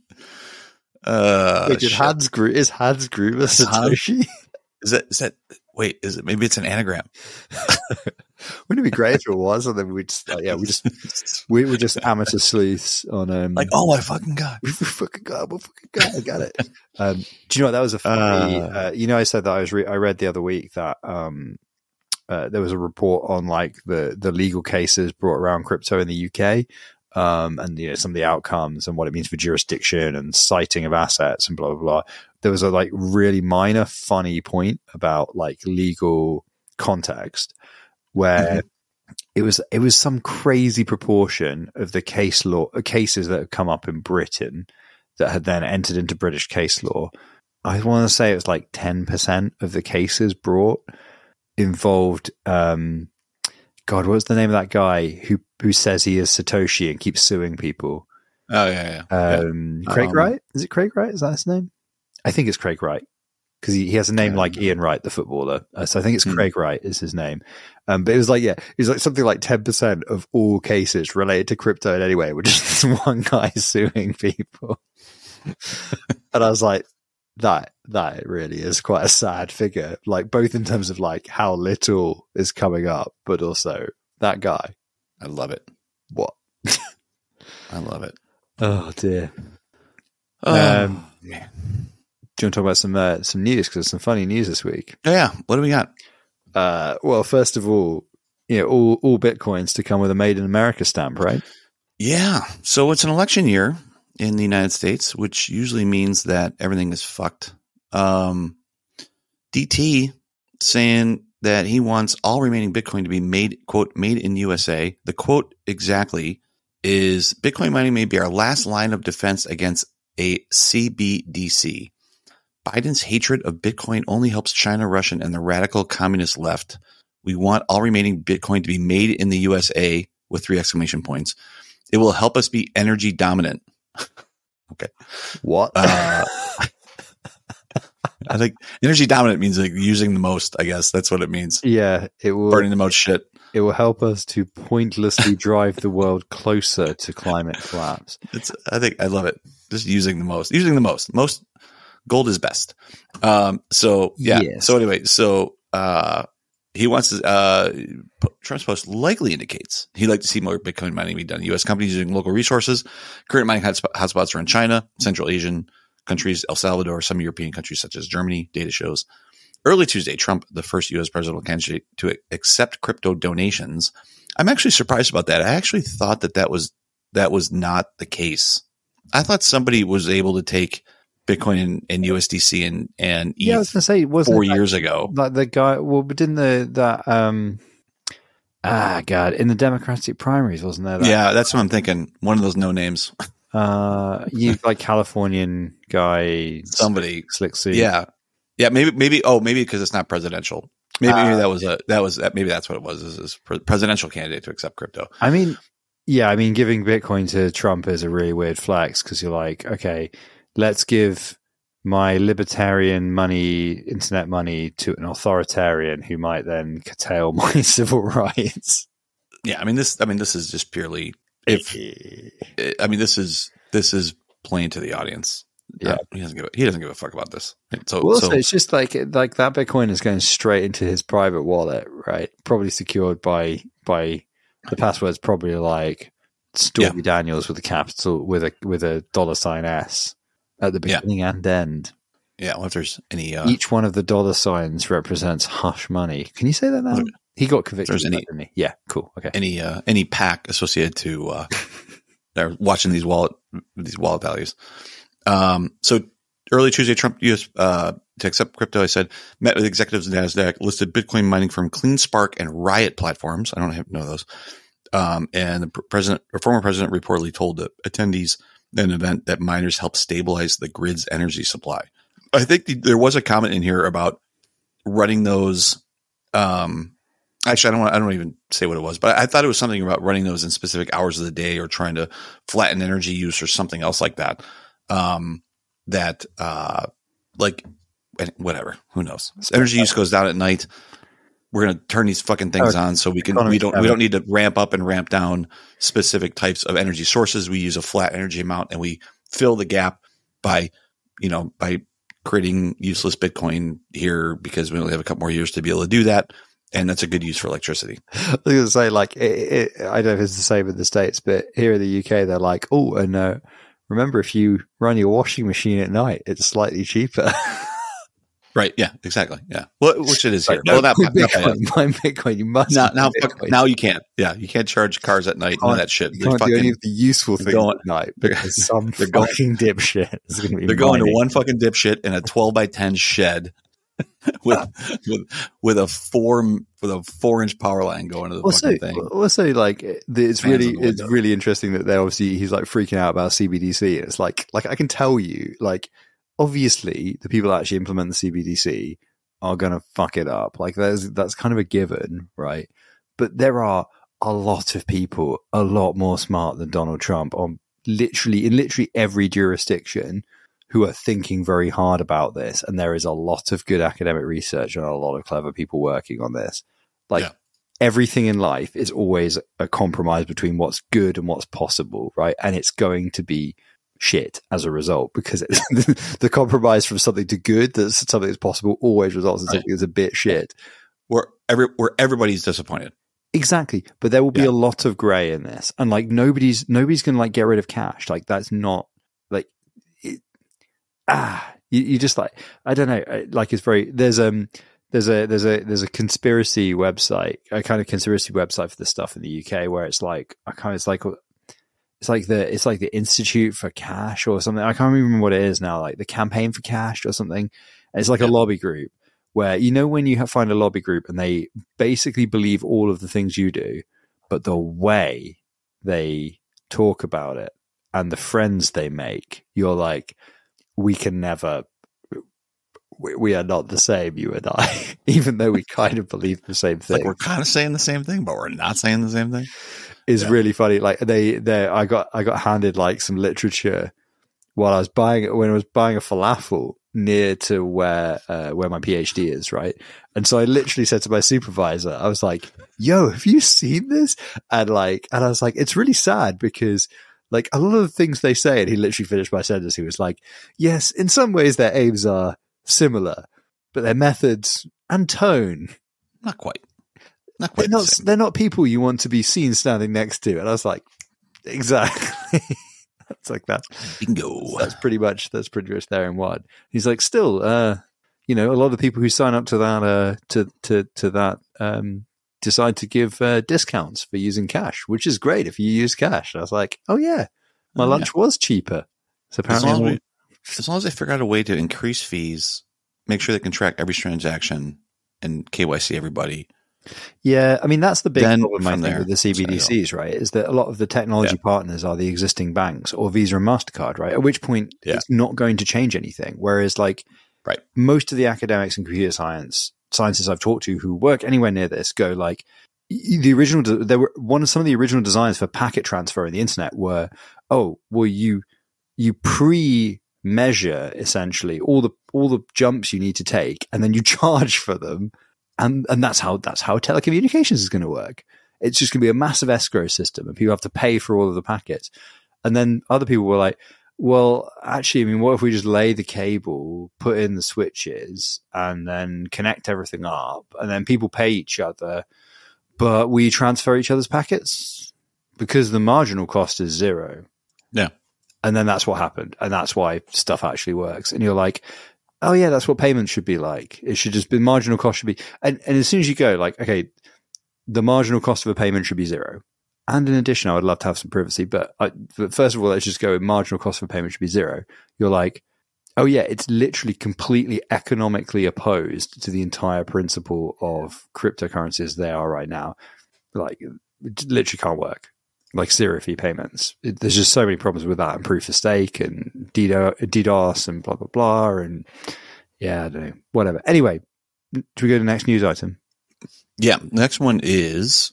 Speaker 1: Uh,
Speaker 2: Wait, did
Speaker 1: shit.
Speaker 2: Hans Gru- is Hans Gruber
Speaker 1: Hans-
Speaker 2: Satoshi?
Speaker 1: is that, is that, wait, is it, maybe it's an anagram.
Speaker 2: Wouldn't it be great if it was? And then we just, like, yeah, we just, we were just amateur sleuths on, um,
Speaker 1: Like, oh my fucking God.
Speaker 2: we fucking got, we fucking got, I got it. Um, do you know what? That was a funny,
Speaker 1: Uh,
Speaker 2: uh, you know, I said that I was, re- I read the other week that, um, uh, there was a report on like the, the legal cases brought around crypto in the U K, um, and you know, some of the outcomes and what it means for jurisdiction and citing of assets and blah, blah, blah. There was a like really minor funny point about like legal context where mm-hmm. it was, it was some crazy proportion of the case law cases that have come up in Britain that had then entered into British case law. I want to say it was like ten percent of the cases brought involved, um, God, what was the name of that guy who, who says he is Satoshi and keeps suing people?
Speaker 1: Oh yeah, yeah.
Speaker 2: Um,
Speaker 1: yeah.
Speaker 2: Craig
Speaker 1: Um,
Speaker 2: Wright? Is it Craig Wright? Is that his name? I think it's Craig Wright because he, he has a name
Speaker 1: Yeah.
Speaker 2: like Ian Wright, the footballer. Uh, so I think it's
Speaker 1: Hmm.
Speaker 2: Craig Wright is his name. Um, but it was like, yeah, it was like something like ten percent of all cases related to crypto in any way were just this one guy suing people. And I was like, that, that really is quite a sad figure, like both in terms of like how little is coming up, but also that guy.
Speaker 1: I love it.
Speaker 2: What?
Speaker 1: I love it.
Speaker 2: Oh dear.
Speaker 1: Oh,
Speaker 2: Um,
Speaker 1: man.
Speaker 2: Do you want to talk about some uh, some news? Because there's some funny news this week.
Speaker 1: Yeah, yeah. What do we got?
Speaker 2: Uh, well, first of all, you know, all all bitcoins to come with a "Made in America" stamp, right?
Speaker 1: Yeah. So it's an election year in the United States, which usually means that everything is fucked. Um, D T saying that he wants all remaining Bitcoin to be made, quote, made in U S A. The quote exactly is Bitcoin mining may be our last line of defense against a C B D C. Biden's hatred of Bitcoin only helps China, Russian, and the radical communist left. We want all remaining Bitcoin to be made in the U S A with three exclamation points. It will help us be energy dominant. Okay.
Speaker 2: What?
Speaker 1: Uh, I think energy dominant means like using the most, I guess. That's what it means.
Speaker 2: yeah, it will.
Speaker 1: Burning the most shit.
Speaker 2: It will help us to pointlessly drive the world closer to climate collapse.
Speaker 1: It's, I think I love it. Just using the most, using the most, most gold is best. Um, so yeah.
Speaker 2: Yes.
Speaker 1: So anyway, so, uh, he wants to, uh, Trump's post likely indicates he'd like to see more Bitcoin mining be done. U S companies using local resources. Current mining hotspot, hotspots are in China, Central Asian countries, El Salvador, some European countries such as Germany, data shows. Early Tuesday, Trump, the first U S presidential candidate to accept crypto donations. I'm actually surprised about that. I actually thought that that was, that was not the case. I thought somebody was able to take Bitcoin and, and U S D C and, and E T H
Speaker 2: yeah, I was going to say, wasn't
Speaker 1: four
Speaker 2: it like,
Speaker 1: years ago.
Speaker 2: Like the guy, well, but didn't the, that, um, ah, God, in the Democratic primaries, wasn't there? That,
Speaker 1: Yeah, that's what I'm thinking. One of those no names.
Speaker 2: Uh, you like Californian guy,
Speaker 1: Somebody.
Speaker 2: Slick Suit.
Speaker 1: Yeah. Yeah. Maybe, maybe, oh, maybe because it's not presidential. Maybe,
Speaker 2: Uh,
Speaker 1: maybe that was a, that was, maybe that's what it was, is, is pre- presidential candidate to accept crypto.
Speaker 2: I mean, yeah, I mean, giving Bitcoin to Trump is a really weird flex because you're like, okay, let's give my libertarian money, internet money, to an authoritarian who might then curtail my civil rights.
Speaker 1: Yeah. I mean, this, I mean, this is just purely, if, I mean, this is, this is playing to the audience.
Speaker 2: Yeah.
Speaker 1: Uh, he doesn't give a, he doesn't give a fuck about this. So,
Speaker 2: Well,
Speaker 1: so
Speaker 2: also, it's just like like that Bitcoin is going straight into his private wallet, right? Probably secured by by the password's probably like Stormy
Speaker 1: Yeah.
Speaker 2: Daniels with a capital with a with a dollar sign S at the
Speaker 1: Yeah.
Speaker 2: beginning and end.
Speaker 1: yeah, well, if there's any, uh,
Speaker 2: Each one of the dollar signs represents hush money. Can you say that now?
Speaker 1: Look,
Speaker 2: He got convicted,
Speaker 1: there's
Speaker 2: of
Speaker 1: any-
Speaker 2: that, didn't he? Yeah, cool. Okay.
Speaker 1: any, uh, any pack associated to, uh, they're watching these wallet, these wallet values. Um, so early Tuesday, Trump U S uh, to accept crypto, I said, met with executives of NASDAQ, listed Bitcoin mining from CleanSpark and Riot platforms. I don't have know those. Um, and the president or former president reportedly told the attendees at an event that miners help stabilize the grid's energy supply. I think the, there was a comment in here about running those. Um, actually, I don't want, I don't even say what it was, but I thought it was something about running those in specific hours of the day or trying to flatten energy use or something else like that. Um, that, uh, like whatever, who knows? Energy use goes down at night. We're going to turn these fucking things on so we can, we don't, we don't need to ramp up and ramp down specific types of energy sources. We use a flat energy amount and we fill the gap by, you know, by creating useless Bitcoin here because we only have a couple more years to be able to do that. And that's a good use for electricity.
Speaker 2: I was going to say, like, it, it, I don't know if it's the same in the States, but here in the U K, they're like, oh, and uh, remember, if you run your washing machine at night, it's slightly cheaper.
Speaker 1: Right. Yeah, exactly. Yeah. Well, which it is
Speaker 2: Like,
Speaker 1: here.
Speaker 2: no,
Speaker 1: well, not, not
Speaker 2: Bitcoin, buy Bitcoin. You must
Speaker 1: now,
Speaker 2: buy
Speaker 1: now,
Speaker 2: Bitcoin.
Speaker 1: now you can't. Yeah. You can't charge cars at night. None of that shit.
Speaker 2: You
Speaker 1: They're
Speaker 2: can't do
Speaker 1: fucking,
Speaker 2: any of the useful things
Speaker 1: going-
Speaker 2: at night because some
Speaker 1: they're going-
Speaker 2: fucking dipshit is going to be
Speaker 1: they're going to
Speaker 2: mining.
Speaker 1: one fucking dipshit in a twelve by ten shed with, with, with a four, with a four inch power line going to the
Speaker 2: Also,
Speaker 1: fucking thing.
Speaker 2: also, like the, it's
Speaker 1: Fans
Speaker 2: really,
Speaker 1: on the
Speaker 2: it's
Speaker 1: window.
Speaker 2: really interesting that they obviously he's like freaking out about C B D C. It's like, like I can tell you, like obviously the people that actually implement the C B D C are going to fuck it up. Like there's that's kind of a given, right? But there are a lot of people a lot more smart than Donald Trump on literally in literally every jurisdiction who are thinking very hard about this, and there is a lot of good academic research and a lot of clever people working on this. Like
Speaker 1: Yeah.
Speaker 2: everything in life is always a compromise between what's good and what's possible, right? And it's going to be shit as a result because it's the compromise from something to good, that's something that's possible, always results in
Speaker 1: Right.
Speaker 2: something that's a bit shit.
Speaker 1: Where every, where everybody's disappointed.
Speaker 2: Exactly. But there will be
Speaker 1: Yeah.
Speaker 2: a lot of gray in this. And like nobody's, nobody's going to like get rid of cash. Like that's not like, it, ah, you, you just like, I don't know. I- Like it's very, there's, um, there's a, there's a, there's a conspiracy website, a kind of conspiracy website for this stuff in the U K where it's like, I kind of, it's like, it's like the, it's like the Institute for Cash or something. I can't remember what it is now, like the Campaign for Cash or something. And it's like
Speaker 1: Yeah.
Speaker 2: a lobby group where, you know, when you have, find a lobby group and they basically believe all of the things you do, but the way they talk about it and the friends they make, you're like, we can never, we, we are not the same, you and I, even though we kind of believe the same thing.
Speaker 1: Like we're kind of saying the same thing, but we're not saying the same thing.
Speaker 2: Is
Speaker 1: Yeah.
Speaker 2: really funny. Like they, they, I got, I got handed like some literature while I was buying, when I was buying a falafel near to where, uh, where my PhD is, right? And so I literally said to my supervisor, I was like, yo, have you seen this? And like, and I was like, it's really sad because like a lot of the things they say, and he literally finished my sentence. He was like, yes, in some ways their aims are similar, but their methods and tone,
Speaker 1: Not quite. not quite
Speaker 2: they're
Speaker 1: the
Speaker 2: not
Speaker 1: same.
Speaker 2: they're not people you want to be seen standing next to. And I was like, exactly. That's like that.
Speaker 1: Bingo.
Speaker 2: That's pretty much that's pretty much there in one. He's like, still, uh, you know, a lot of people who sign up to that uh, to to to that um, decide to give uh, discounts for using cash, which is great if you use cash. And I was like, oh yeah, my
Speaker 1: Oh,
Speaker 2: lunch
Speaker 1: yeah.
Speaker 2: was cheaper. So
Speaker 1: As
Speaker 2: apparently,
Speaker 1: long as,
Speaker 2: I'm-
Speaker 1: we, as long as they figure out a way to increase fees, make sure they can track every transaction and K Y C everybody.
Speaker 2: yeah, I mean that's the big
Speaker 1: Then
Speaker 2: problem I
Speaker 1: from
Speaker 2: think
Speaker 1: there,
Speaker 2: with the C B D Cs, right? Is that a lot of the technology
Speaker 1: Yeah.
Speaker 2: partners are the existing banks or Visa and MasterCard, right? At which point
Speaker 1: Yeah.
Speaker 2: it's not going to change anything. Whereas, like,
Speaker 1: Right.
Speaker 2: most of the academics in computer science scientists I've talked to who work anywhere near this go like y- the original. de- There were one of some of the original designs for packet transfer in the internet were oh well you you pre measure essentially all the all the jumps you need to take and then you charge for them. And and that's how that's how telecommunications is going to work. It's just going to be a massive escrow system, and people have to pay for all of the packets. And then other people were like, "Well, actually, I mean, what if we just lay the cable, put in the switches, and then connect everything up, and then people pay each other, but we transfer each other's packets because the marginal cost is zero."
Speaker 1: Yeah.
Speaker 2: And then that's what happened, and that's why stuff actually works. And you're like, oh yeah, that's what payments should be like. It should just be marginal cost should be, and, and as soon as you go like, okay, the marginal cost of a payment should be zero. And in addition, I would love to have some privacy, but, I, but first of all, let's just go with marginal cost of a payment should be zero. You're like, oh yeah, it's literally completely economically opposed to the entire principle of cryptocurrencies they are right now. Like, it literally can't work. Like zero fee payments. It, there's just so many problems with that and proof of stake and DDoS and blah, blah, blah. And yeah, I don't know, whatever. Anyway, do we go to the next news item?
Speaker 1: Yeah. Next one is,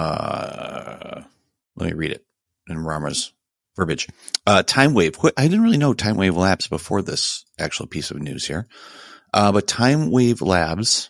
Speaker 1: uh, let me read it in Rama's verbiage. Uh, TimeWave. I didn't really know TimeWave Labs before this actual piece of news here. Uh, but TimeWave Labs,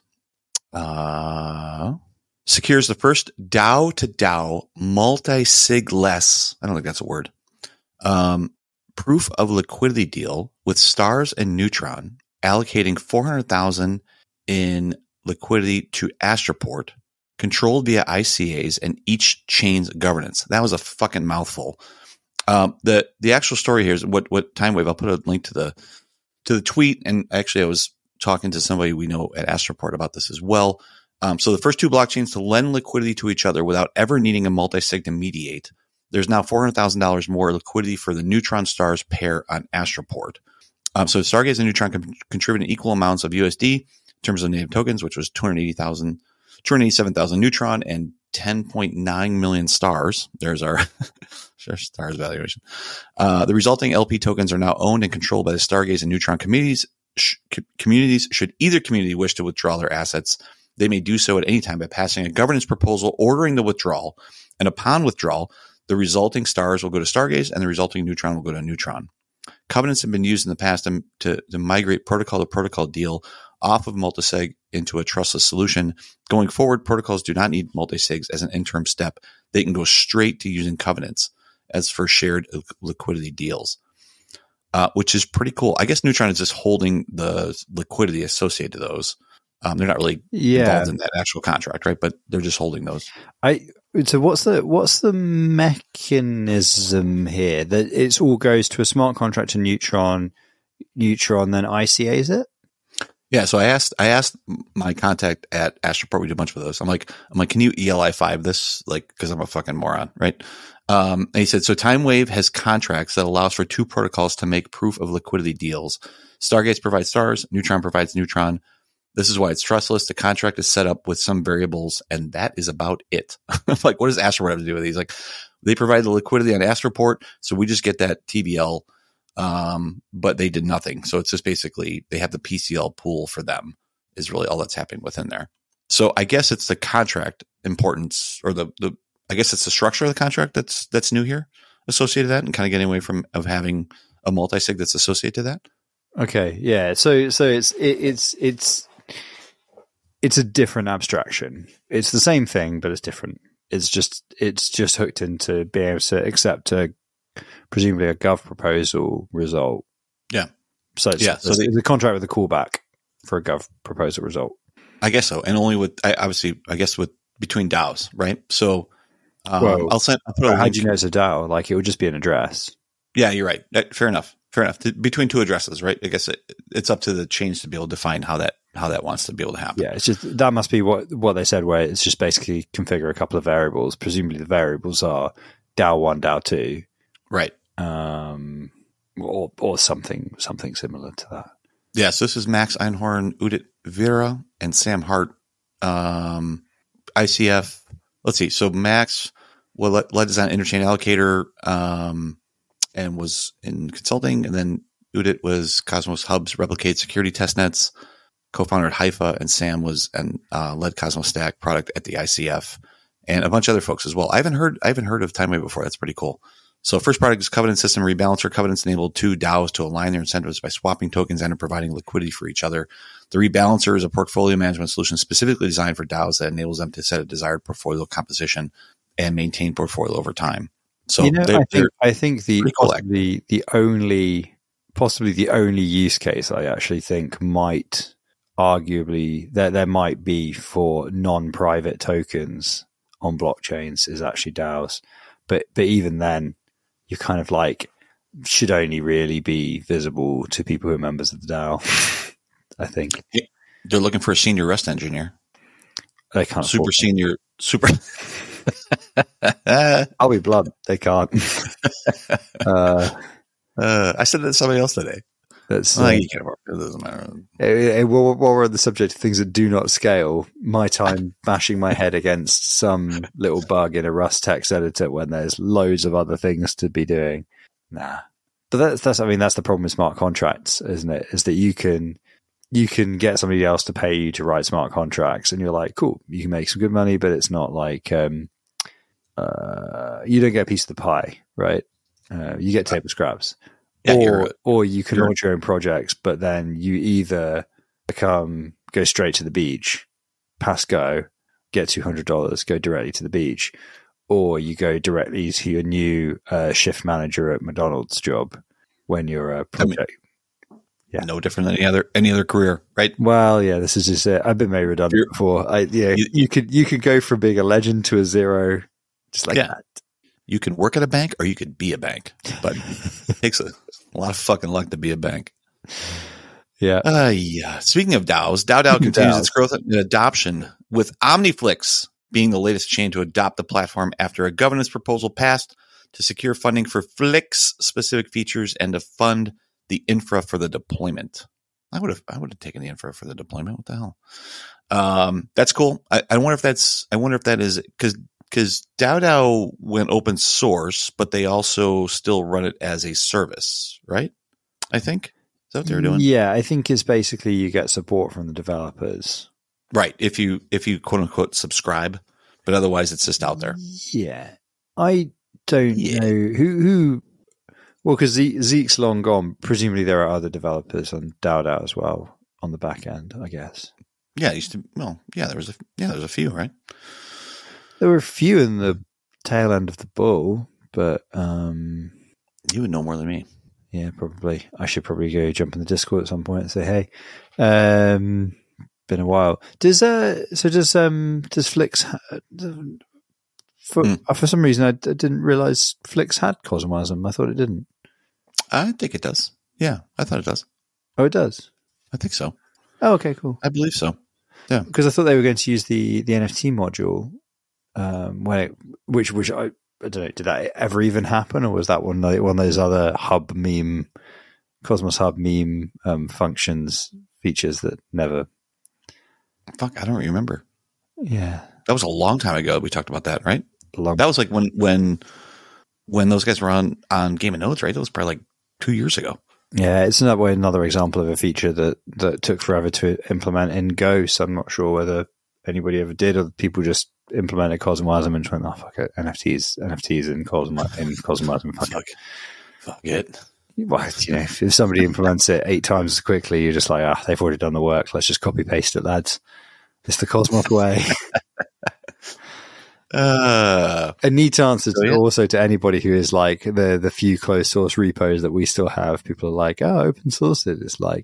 Speaker 1: uh, secures the first DAO to DAO multi-sig-less, I don't think that's a word, um, proof of liquidity deal with Stars and Neutron, allocating four hundred thousand in liquidity to Astroport, controlled via I C As and each chain's governance. That was a fucking mouthful. Um, the the actual story here is what what TimeWave. I'll put a link to the to the tweet, and actually, I was talking to somebody we know at Astroport about this as well. Um, so the first two blockchains to lend liquidity to each other without ever needing a multi-sig to mediate. There's now four hundred thousand dollars more liquidity for the Neutron Stars pair on Astroport. Um, so Stargaze and Neutron can contribute equal amounts of U S D in terms of native tokens, which was two hundred eighty thousand, two hundred eighty-seven thousand Neutron and ten point nine million stars. There's our stars valuation. Uh, the resulting L P tokens are now owned and controlled by the Stargaze and Neutron communities. Sh- communities should either community wish to withdraw their assets, they may do so at any time by passing a governance proposal ordering the withdrawal. And upon withdrawal, the resulting stars will go to Stargaze and the resulting neutron will go to Neutron. Covenants have been used in the past to, to, to migrate protocol to protocol deal off of multisig into a trustless solution. Going forward, protocols do not need multisigs as an interim step. They can go straight to using covenants as for shared liquidity deals, uh, which is pretty cool. I guess Neutron is just holding the liquidity associated to those. Um, they're not really
Speaker 2: Yeah.
Speaker 1: involved in that actual contract, right? But they're just holding those.
Speaker 2: I so what's the what's the mechanism here that it all goes to a smart contract to Neutron, Neutron then I C As it?
Speaker 1: Yeah, so I asked I asked my contact at Astroport. We did a bunch of those. I'm like, I'm like, can you E L I five this? Like, because I'm a fucking moron, right? Um, and he said, so TimeWave has contracts that allows for two protocols to make proof of liquidity deals. Stargaze provides stars, Neutron provides neutron. This is why it's trustless. The contract is set up with some variables, and that is about it. Like, what does Astroport have to do with these? Like, they provide the liquidity on Astroport, so we just get that T B L, um, but they did nothing. So it's just basically they have the P C L pool for them is really all that's happening within there. So I guess it's the contract importance, or the the I guess it's the structure of the contract that's that's new here, associated to that, and kind of getting away from of having a multi-sig that's associated to that.
Speaker 2: Okay, yeah. So so it's it, it's it's. It's a different abstraction. It's the same thing, but it's different. It's just it's just hooked into being able to accept a presumably a gov proposal result.
Speaker 1: Yeah.
Speaker 2: So it's,
Speaker 1: yeah, so
Speaker 2: it's,
Speaker 1: they,
Speaker 2: it's a contract with a callback for a gov proposal result.
Speaker 1: I guess so, and only with I, obviously I guess with between DAOs, right? So um,
Speaker 2: Well,
Speaker 1: I'll send. I'll put a
Speaker 2: how
Speaker 1: link.
Speaker 2: do you know it's a DAO? Like, it would just be an address.
Speaker 1: Yeah, you're right. That- Fair enough. Fair enough. T- Between two addresses, right? I guess it, it's up to the change to be able to define how that how that wants to be able to happen.
Speaker 2: Yeah, it's just that must be what what they said, where it's just basically configure a couple of variables. Presumably, the variables are DAO one, DAO two,
Speaker 1: Right.
Speaker 2: um, or or something something similar to that.
Speaker 1: Yeah. So this is Max Einhorn, Udit Vera, and Sam Hart. Um, I C F. Let's see. So Max well, led, led design interchain allocator, um, and was in consulting, and then Udit was Cosmos Hub's replicate security testnets, co-founder at Haifa, and Sam was and uh, led Cosmos Stack product at the I C F, and a bunch of other folks as well. I haven't heard I haven't heard of Timeway before. That's pretty cool. So first product is Covenant System Rebalancer. Covenants enabled two DAOs to align their incentives by swapping tokens and providing liquidity for each other. The Rebalancer is a portfolio management solution specifically designed for DAOs that enables them to set a desired portfolio composition and maintain portfolio over time. So
Speaker 2: you know,
Speaker 1: they're,
Speaker 2: I think I think the
Speaker 1: cool
Speaker 2: possibly the only possibly the only use case I actually think might arguably there there might be for non-private tokens on blockchains is actually DAOs, but but even then, you're kind of like should only really be visible to people who are members of the DAO. I think
Speaker 1: they're looking for a senior Rust engineer.
Speaker 2: They can't
Speaker 1: super senior super.
Speaker 2: I'll be blunt. They can't. uh,
Speaker 1: uh, I said that to somebody else today.
Speaker 2: That's,
Speaker 1: well,
Speaker 2: uh,
Speaker 1: you can't work. It doesn't matter.
Speaker 2: It, it, while, while we're on the subject of things that do not scale, my time bashing my head against some little bug in a Rust text editor when there's loads of other things to be doing. Nah. But that's, that's, I mean, that's the problem with smart contracts, isn't it? Is that you can, you can get somebody else to pay you to write smart contracts and you're like, cool, you can make some good money, but it's not like, um, uh, you don't get a piece of the pie, right? Uh, you get table scraps.
Speaker 1: Yeah,
Speaker 2: or,
Speaker 1: you're,
Speaker 2: or you can
Speaker 1: you're,
Speaker 2: launch your own projects, but then you either become, go straight to the beach, pass go, get two hundred dollars, go directly to the beach, or you go directly to your new uh, shift manager at McDonald's job when you're a project.
Speaker 1: I mean, yeah. No different than any other, any other career, right?
Speaker 2: Well, yeah, this is just it. I've been made redundant you're, before. I, yeah, you, you could, you could go from being a legend to a zero just like yeah. that.
Speaker 1: You can work at a bank or you could be a bank, but it takes a, a lot of fucking luck to be a bank.
Speaker 2: Yeah.
Speaker 1: Uh, yeah. Speaking of DAOs, DAO continues DAOs. its growth and adoption with OmniFlix being the latest chain to adopt the platform after a governance proposal passed to secure funding for Flix specific features and to fund the infra for the deployment. I would have, I would have taken the infra for the deployment. What the hell? Um, that's cool. I, I wonder if that's, I wonder if that is because Because DAO DAO went open source, but they also still run it as a service, right? I think. Is that what they were doing?
Speaker 2: Yeah, I think it's basically you get support from the developers.
Speaker 1: Right. If you, if you quote unquote subscribe, but otherwise it's just out there.
Speaker 2: Yeah. I don't
Speaker 1: yeah.
Speaker 2: know who, who, well, because Zeke's long gone. Presumably there are other developers on DAO DAO as well on the back end, I guess.
Speaker 1: Yeah. It used to, well, yeah, there was a, yeah, there was a few, right?
Speaker 2: There were a few in the tail end of the bull, but um,
Speaker 1: you would know more than me.
Speaker 2: Yeah, probably. I should probably go jump in the Discord at some point and say, "Hey, um, been a while." Does uh, so does um, does Flix ha- for mm. uh, for some reason I, d- I didn't realize Flix had Cosmwasm. I thought it didn't.
Speaker 1: I think it does. Yeah, I thought it does.
Speaker 2: Oh, it does.
Speaker 1: I think so.
Speaker 2: Oh, okay, cool.
Speaker 1: I believe so. Yeah,
Speaker 2: because I thought they were going to use the the N F T module. Um, when it, which which I, I don't know, did that ever even happen, or was that one of, one of those other hub meme, Cosmos Hub meme um, functions features that never?
Speaker 1: Fuck, I don't remember.
Speaker 2: Yeah,
Speaker 1: that was a long time ago. We talked about that, right?
Speaker 2: Long.
Speaker 1: That was like when when when those guys were on on Game of Nodes, right? That was probably like two years ago.
Speaker 2: Yeah, it's another way, another example of a feature that that took forever to implement in Go. So I'm not sure whether anybody ever did, or people just implemented Cosmwasm and just went, oh, fuck it, N F Ts, N F Ts in Cosmwasm, in Cosmwasm, fuck,
Speaker 1: fuck, fuck it.
Speaker 2: Well, you know, if, if somebody implements it eight times as quickly, you're just like, ah, they've already done the work. Let's just copy paste it, lads. It's the Cosmos way.
Speaker 1: uh,
Speaker 2: a neat answer
Speaker 1: so
Speaker 2: to
Speaker 1: yeah.
Speaker 2: also to anybody who is like the the few closed source repos that we still have. People are like, oh, open source it. It's like,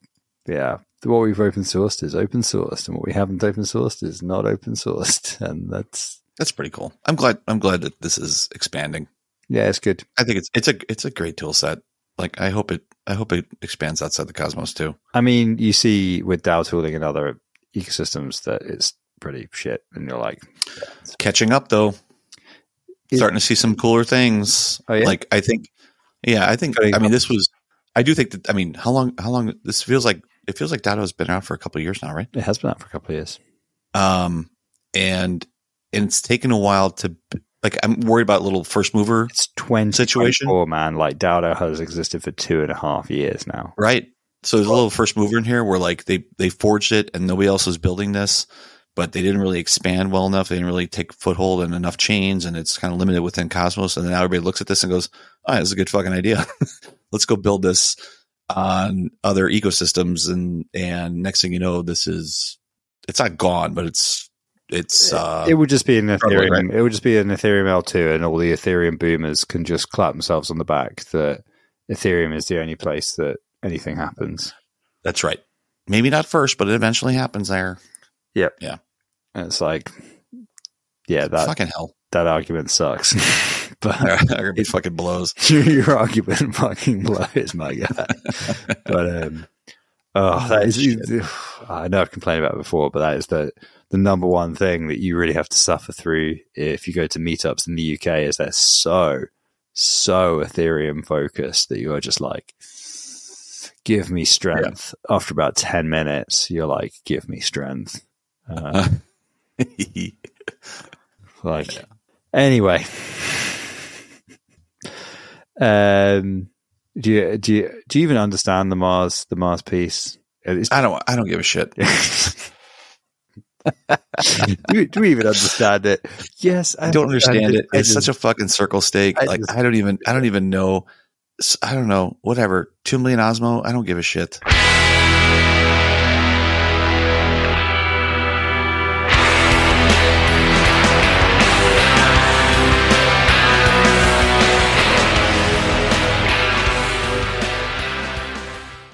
Speaker 2: Yeah. What we've open sourced is open sourced, and what we haven't open sourced is not open sourced, and that's
Speaker 1: that's pretty cool. I'm glad. I'm glad that this is expanding.
Speaker 2: Yeah, it's good.
Speaker 1: I think it's it's a it's a great tool set. Like I hope it I hope it expands outside the Cosmos too.
Speaker 2: I mean, you see with DAO tooling and other ecosystems that it's pretty shit, and you're like
Speaker 1: yeah. Catching up though. It, starting to see some cooler things.
Speaker 2: Oh, yeah?
Speaker 1: Like I think, yeah, I think. I mean, this was. I do think that. I mean, how long? How long? This feels like. It feels like Dado has been out for a couple of years now, right?
Speaker 2: It has been out for a couple of years.
Speaker 1: Um, and and it's taken a while to. Like, I'm worried about little first mover.
Speaker 2: It's twenty
Speaker 1: situation.
Speaker 2: Oh man, like Dado has existed for two and a half years now,
Speaker 1: right? So there's a little first mover in here where like they they forged it and nobody else was building this, but they didn't really expand well enough. They didn't really take foothold in enough chains, and it's kind of limited within Cosmos. And then now everybody looks at this and goes, "Oh, this is a good fucking idea. Let's go build this on other ecosystems." And and next thing you know, this is it's not gone, but it's it's uh,
Speaker 2: it would just be an Ethereum.
Speaker 1: right?
Speaker 2: It would just be an Ethereum L two, and all the Ethereum boomers can just clap themselves on the back that Ethereum is the only place that anything happens.
Speaker 1: That's right. Maybe not first, but it eventually happens there.
Speaker 2: Yep.
Speaker 1: Yeah.
Speaker 2: And it's like, yeah, that
Speaker 1: fucking hell.
Speaker 2: That argument sucks. But
Speaker 1: it fucking blows.
Speaker 2: Your argument fucking blows, my guy. But um, oh, that is. I know I've complained about it before, but that is the the number one thing that you really have to suffer through if you go to meetups in the U K. Is they're so so Ethereum focused that you are just like, give me strength. Yeah. After about ten minutes, you're like, give me strength. Uh, like, yeah. Anyway. Um, do you do you do you even understand the Mars the Mars piece? It's,
Speaker 1: I don't. I don't give a shit.
Speaker 2: do, do we even understand it? Yes,
Speaker 1: I don't understand it. It's such a fucking circle steak.
Speaker 2: I
Speaker 1: like
Speaker 2: just,
Speaker 1: I don't even. I don't even know. I don't know. Whatever. Two million Osmo. I don't give a shit.